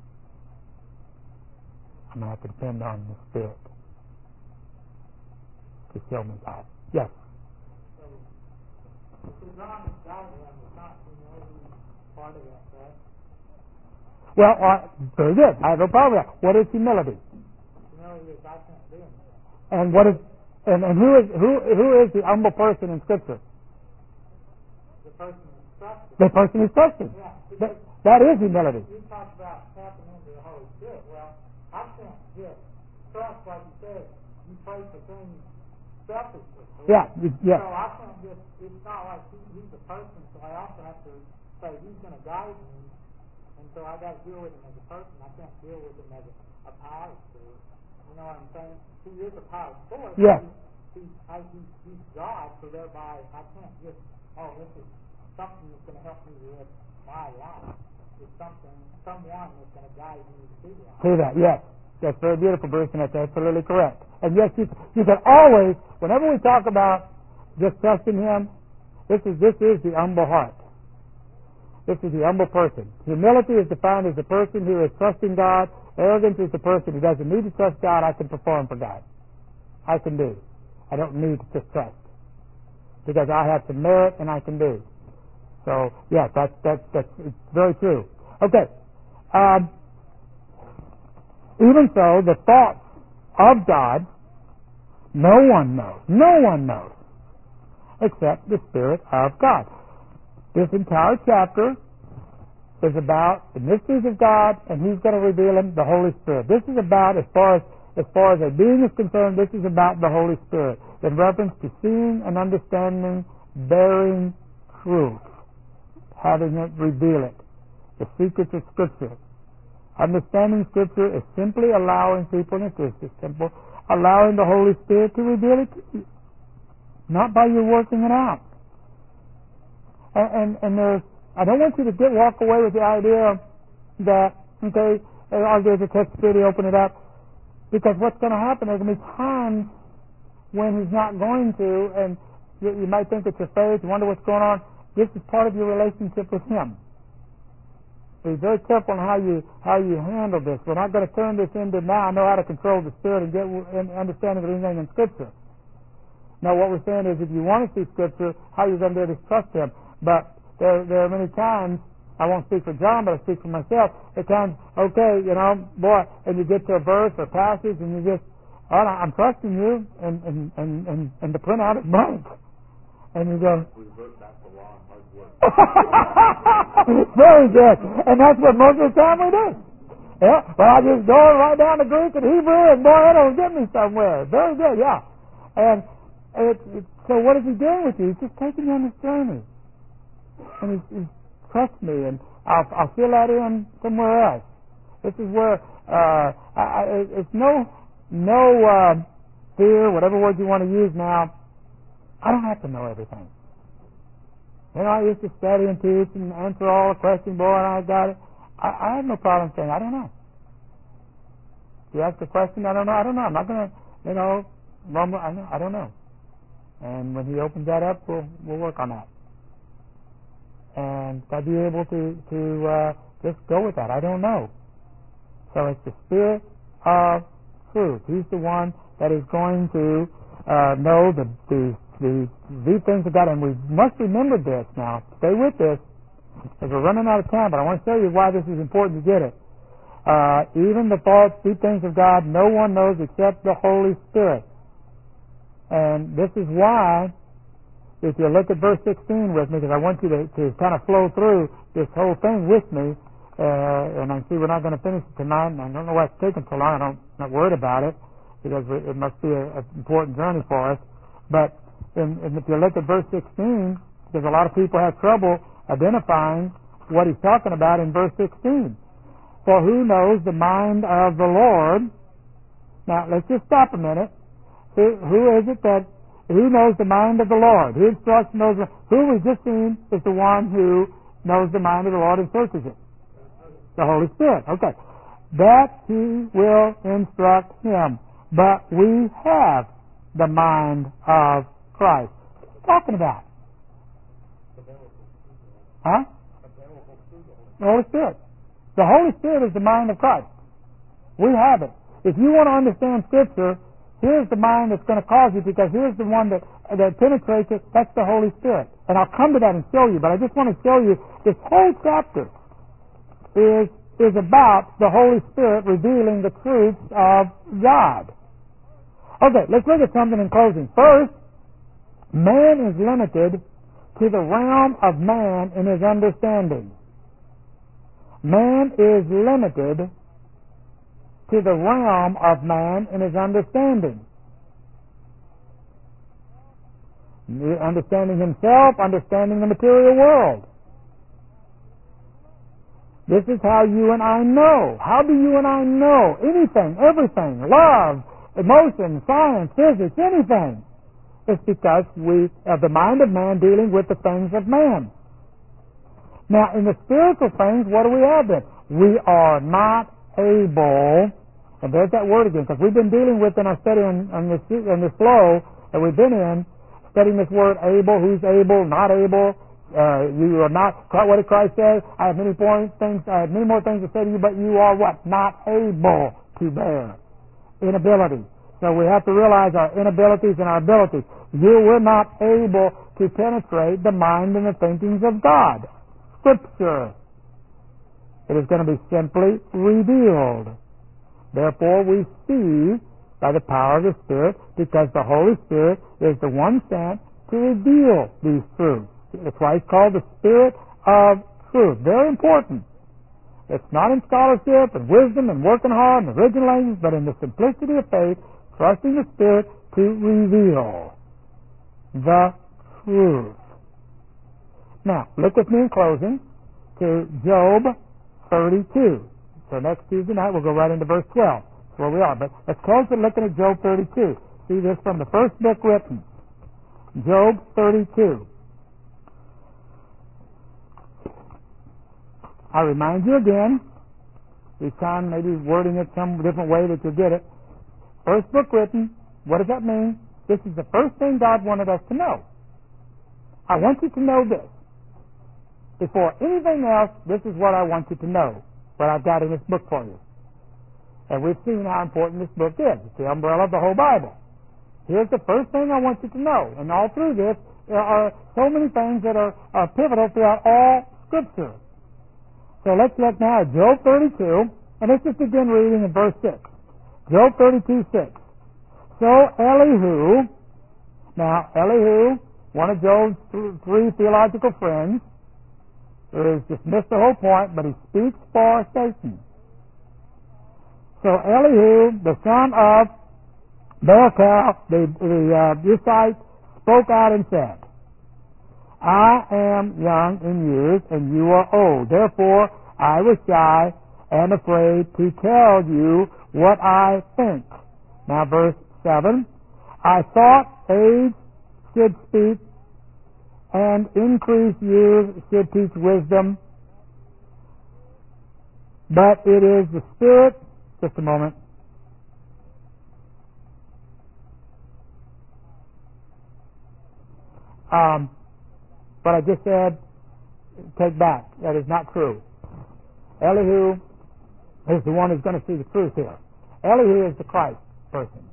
I'm going to have to depend on the Spirit to show me God. Yes? So, the Islamic diagram is not humility part of that, right? Well, uh, very good. I have no problem with that. What is humility? Humility is I can't do anything. And what is and, and who is who who is the humble person in Scripture? The person is trusted. The person is trusted. Yeah. That, that is humility. You talk about tapping into the Holy Spirit. Well, I can't just trust, like you said, you pray for things selfishly. Yeah, yeah. So I can't just, it's not like he, he's a person, so I also have to say he's going to guide me, and so I got to deal with him as a person. I can't deal with him as a, a power source. You know what I'm saying? He is a power source. Yes. He, he, I, he, he's God, so thereby I can't just, oh, this is something that's going to help me live my life. It's something, someone that's going to guide me to do that. See that, yes. That's very beautiful, Bruce, and that's absolutely correct. And yes, you, you can always, whenever we talk about just trusting Him, this is this is the humble heart. This is the humble person. Humility is defined as the person who is trusting God. Arrogance is the person who doesn't need to trust God. I can perform for God. I can do. I don't need to just trust. Because I have some merit and I can do. So, yes, that's, that's, that's it's very true. Okay. Um, even so, the thoughts of God, no one knows. No one knows. Except the Spirit of God. This entire chapter is about the mysteries of God, and He's going to reveal them, the Holy Spirit. This is about, as far as as far as a being is concerned, this is about the Holy Spirit in reference to seeing and understanding, bearing truth, having it reveal it, the secrets of Scripture. Understanding Scripture is simply allowing people, and it's just simple, allowing the Holy Spirit to reveal it to you, not by you working it out. And, and, and there's, I don't want you to get walk away with the idea that, okay, oh, there's a text study, open it up, because what's going to happen, there's going to be times when He's not going to, and you, you might think it's your faith, you wonder what's going on. This is part of your relationship with Him. Be very careful on how you how you handle this. We're not going to turn this into now I know how to control the Spirit and get an understanding of anything in Scripture. Now, what we're saying is, if you want to see Scripture, how you're going to be able to trust Him. But there, there are many times, I won't speak for John, but I speak for myself, at times, okay, you know, boy, and you get to a verse or passage, and you just, oh, I'm trusting you, and and and and, and the printout is blank. And you go, revert back to law and hard work. Very good. And that's what most of the time we do. Yeah, well, I just go right down to Greek and Hebrew, and boy, that'll get me somewhere. Very good, yeah. And it, it, so what is He doing with you? He's just taking you on this journey. And he's, he's trust me, and I'll, I'll fill that in somewhere else. This is where uh, I, I, it's no no uh, fear, whatever word you want to use now. I don't have to know everything. You know, I used to study and teach and answer all the questions, boy, and I got it. I, I have no problem saying I don't know. If you ask a question, I don't know. I don't know. I'm not going to, you know, rumble. I, know, I don't know. And when he opens that up, we'll we'll work on that. And I'll be able to to uh, just go with that. I don't know. So it's the Spirit of truth. He's the one that is going to uh, know the, the the the things of God. And we must remember this now. Stay with this, as we're running out of time. But I want to show you why this is important to get it. Uh, even the thoughts, deep things of God, no one knows except the Holy Spirit. And this is why, if you look at verse sixteen with me, because I want you to, to kind of flow through this whole thing with me, uh, and I see we're not going to finish it tonight, and I don't know why it's taking so long. I don't, I'm not worried about it, because it must be an important journey for us. But in, in, if you look at verse sixteen, because a lot of people have trouble identifying what he's talking about in verse sixteen. For who knows the mind of the Lord? Now, let's just stop a minute. Who, who is it that, who knows the mind of the Lord? Who instructs, knows, the, who we've just seen is the one who knows the mind of the Lord and searches it. The Holy Spirit. Okay. That he will instruct him. But we have the mind of Christ. What are you talking about? Huh? The Holy Spirit. The Holy Spirit is the mind of Christ. We have it. If you want to understand Scripture, here's the mind that's going to cause you, because here's the one that, that penetrates it. That's the Holy Spirit. And I'll come to that and show you, but I just want to show you this whole chapter is, is about the Holy Spirit revealing the truths of God. Okay, let's look at something in closing. First, man is limited to the realm of man in his understanding. Man is limited to the realm of man in his understanding. Understanding himself, understanding the material world. This is how you and I know. How do you and I know anything, everything, love, emotion, science, physics, anything? It's because we have the mind of man dealing with the things of man. Now, in the spiritual things, what do we have then? We are not able, and there's that word again, because we've been dealing with in our study on, on, this, on this flow that we've been in, studying this word able, who's able, not able, uh, you are not, what did Christ say? I have many more things, I have many more things to say to you, but you are what? Not able to bear. Inability. So we have to realize our inabilities and our abilities. You were not able to penetrate the mind and the thinkings of God. Scripture. It is going to be simply revealed. Therefore, we see by the power of the Spirit, because the Holy Spirit is the one sent to reveal these truths. That's why it's called the Spirit of truth. Very important. It's not in scholarship and wisdom and working hard and original language, but in the simplicity of faith, trusting the Spirit to reveal the truth. Now, look with me in closing to Job thirty-two. So next Tuesday night we'll go right into verse twelve. That's where we are. But let's close with looking at Job thirty-two. See this from the first book written. Job thirty-two. I remind you again, each time maybe wording it some different way that you'll get it. First book written, what does that mean? This is the first thing God wanted us to know. I want you to know this. Before anything else, this is what I want you to know, what I've got in this book for you. And we've seen how important this book is. It's the umbrella of the whole Bible. Here's the first thing I want you to know. And all through this, there are so many things that are, are pivotal throughout all Scripture. So let's look now at Job thirty-two, and let's just begin reading in verse six. Job thirty-two, six. So Elihu, now Elihu, one of Job's three theological friends, who has dismissed the whole point, but he speaks for Satan. So Elihu, the son of Barakah, the, the uh, Bushite, spoke out and said, I am young in years, and you are old. Therefore, I was shy and afraid to tell you what I think. Now, verse seven. I thought age should speak, and increased years should teach wisdom. But it is the Spirit, just a moment. Um, what I just said, take back. That is not true. Elihu is the one who's going to see the truth here. Elihu is the Christ person.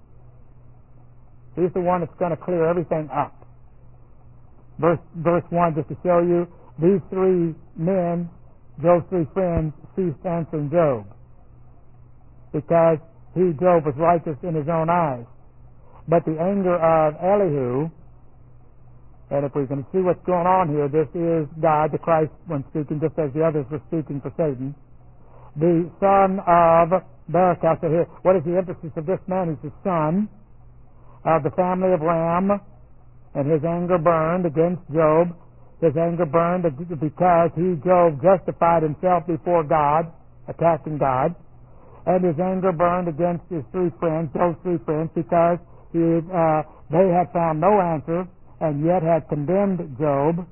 He's the one that's going to clear everything up. Verse, verse one, just to show you, these three men, Job's three friends, ceased answering Job because he, Job, was righteous in his own eyes. But the anger of Elihu, and if we can see what's going on here, this is God, the Christ, when speaking, just as the others were speaking for Satan. The son of Barakah. So here, what is the emphasis of this man? He's the son of the family of Ram, and his anger burned against Job. His anger burned because he, Job, justified himself before God, attacking God. And his anger burned against his three friends, Job's three friends, because he, uh, they had found no answer and yet had condemned Job.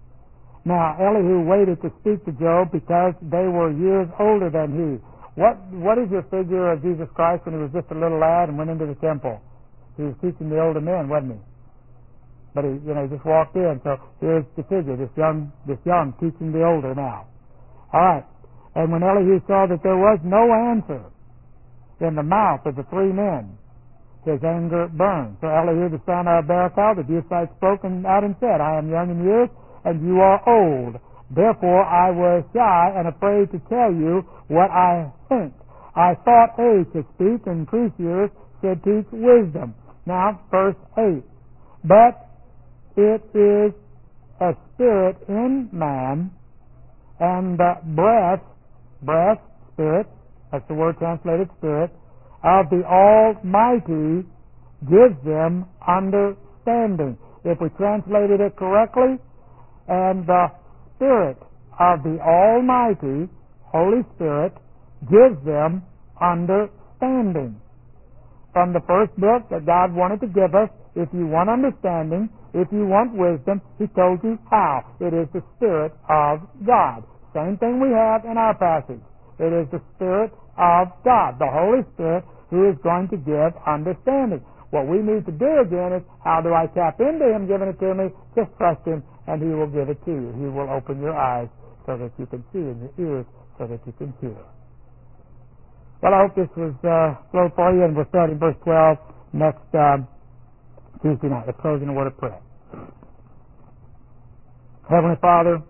Now, Elihu waited to speak to Job because they were years older than he. What What is your figure of Jesus Christ when he was just a little lad and went into the temple? He was teaching the older men, wasn't he? But he, you know, he just walked in. So here's the figure, this young, this young teaching the older now. All right. And when Elihu saw that there was no answer in the mouth of the three men, his anger burned. So Elihu, the son of Barakah, the Buzite, spoke out and said, I am young in years, and you are old. Therefore I was shy and afraid to tell you what I think. I thought age should speak, and increased years should teach wisdom. Now, verse eight. But it is a spirit in man, and the breath, breath, spirit, that's the word translated spirit, of the Almighty gives them understanding. If we translated it correctly, and the Spirit of the Almighty, Holy Spirit, gives them understanding. From the first book that God wanted to give us, if you want understanding, if you want wisdom, He told you how. It is the Spirit of God. Same thing we have in our passage. It is the Spirit of God, the Holy Spirit, who is going to give understanding. What we need to do again is, how do I tap into Him giving it to me? Just trust Him, and He will give it to you. He will open your eyes so that you can see, and your ears so that you can hear. Well, I hope this was uh, flow for you, and we'll start in verse twelve next um, Tuesday night. Let's close in a word of prayer. Heavenly Father,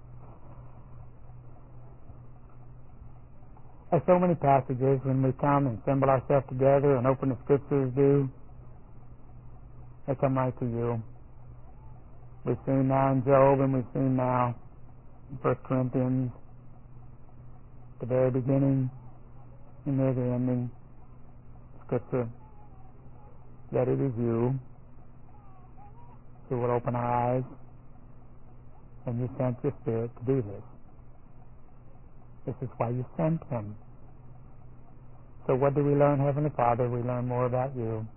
there's so many passages when we come and assemble ourselves together and open the Scriptures do. They come right to you. We've seen now in Job, and we've seen now in First Corinthians, the very beginning and near the ending Scripture, that it is you who will open our eyes, and you sent your Spirit to do this. This is why you sent Him. So what do we learn, Heavenly Father? We learn more about you.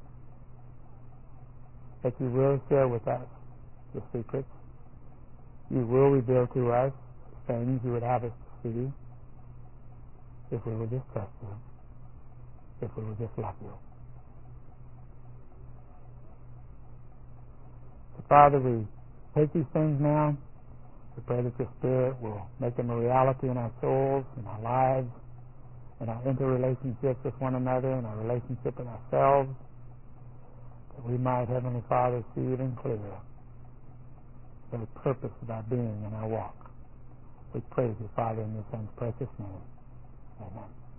That you will share with us the secrets. You will reveal to us things you would have us to see if we will just trust you, if we will just love you. So Father, we take these things now. We pray that your Spirit will make them a reality in our souls, in our lives, in our interrelationships with one another, in our relationship with ourselves, that we might, Heavenly Father, see even clearer the purpose of our being and our walk. We praise you, Father, in your Son's precious name. Amen.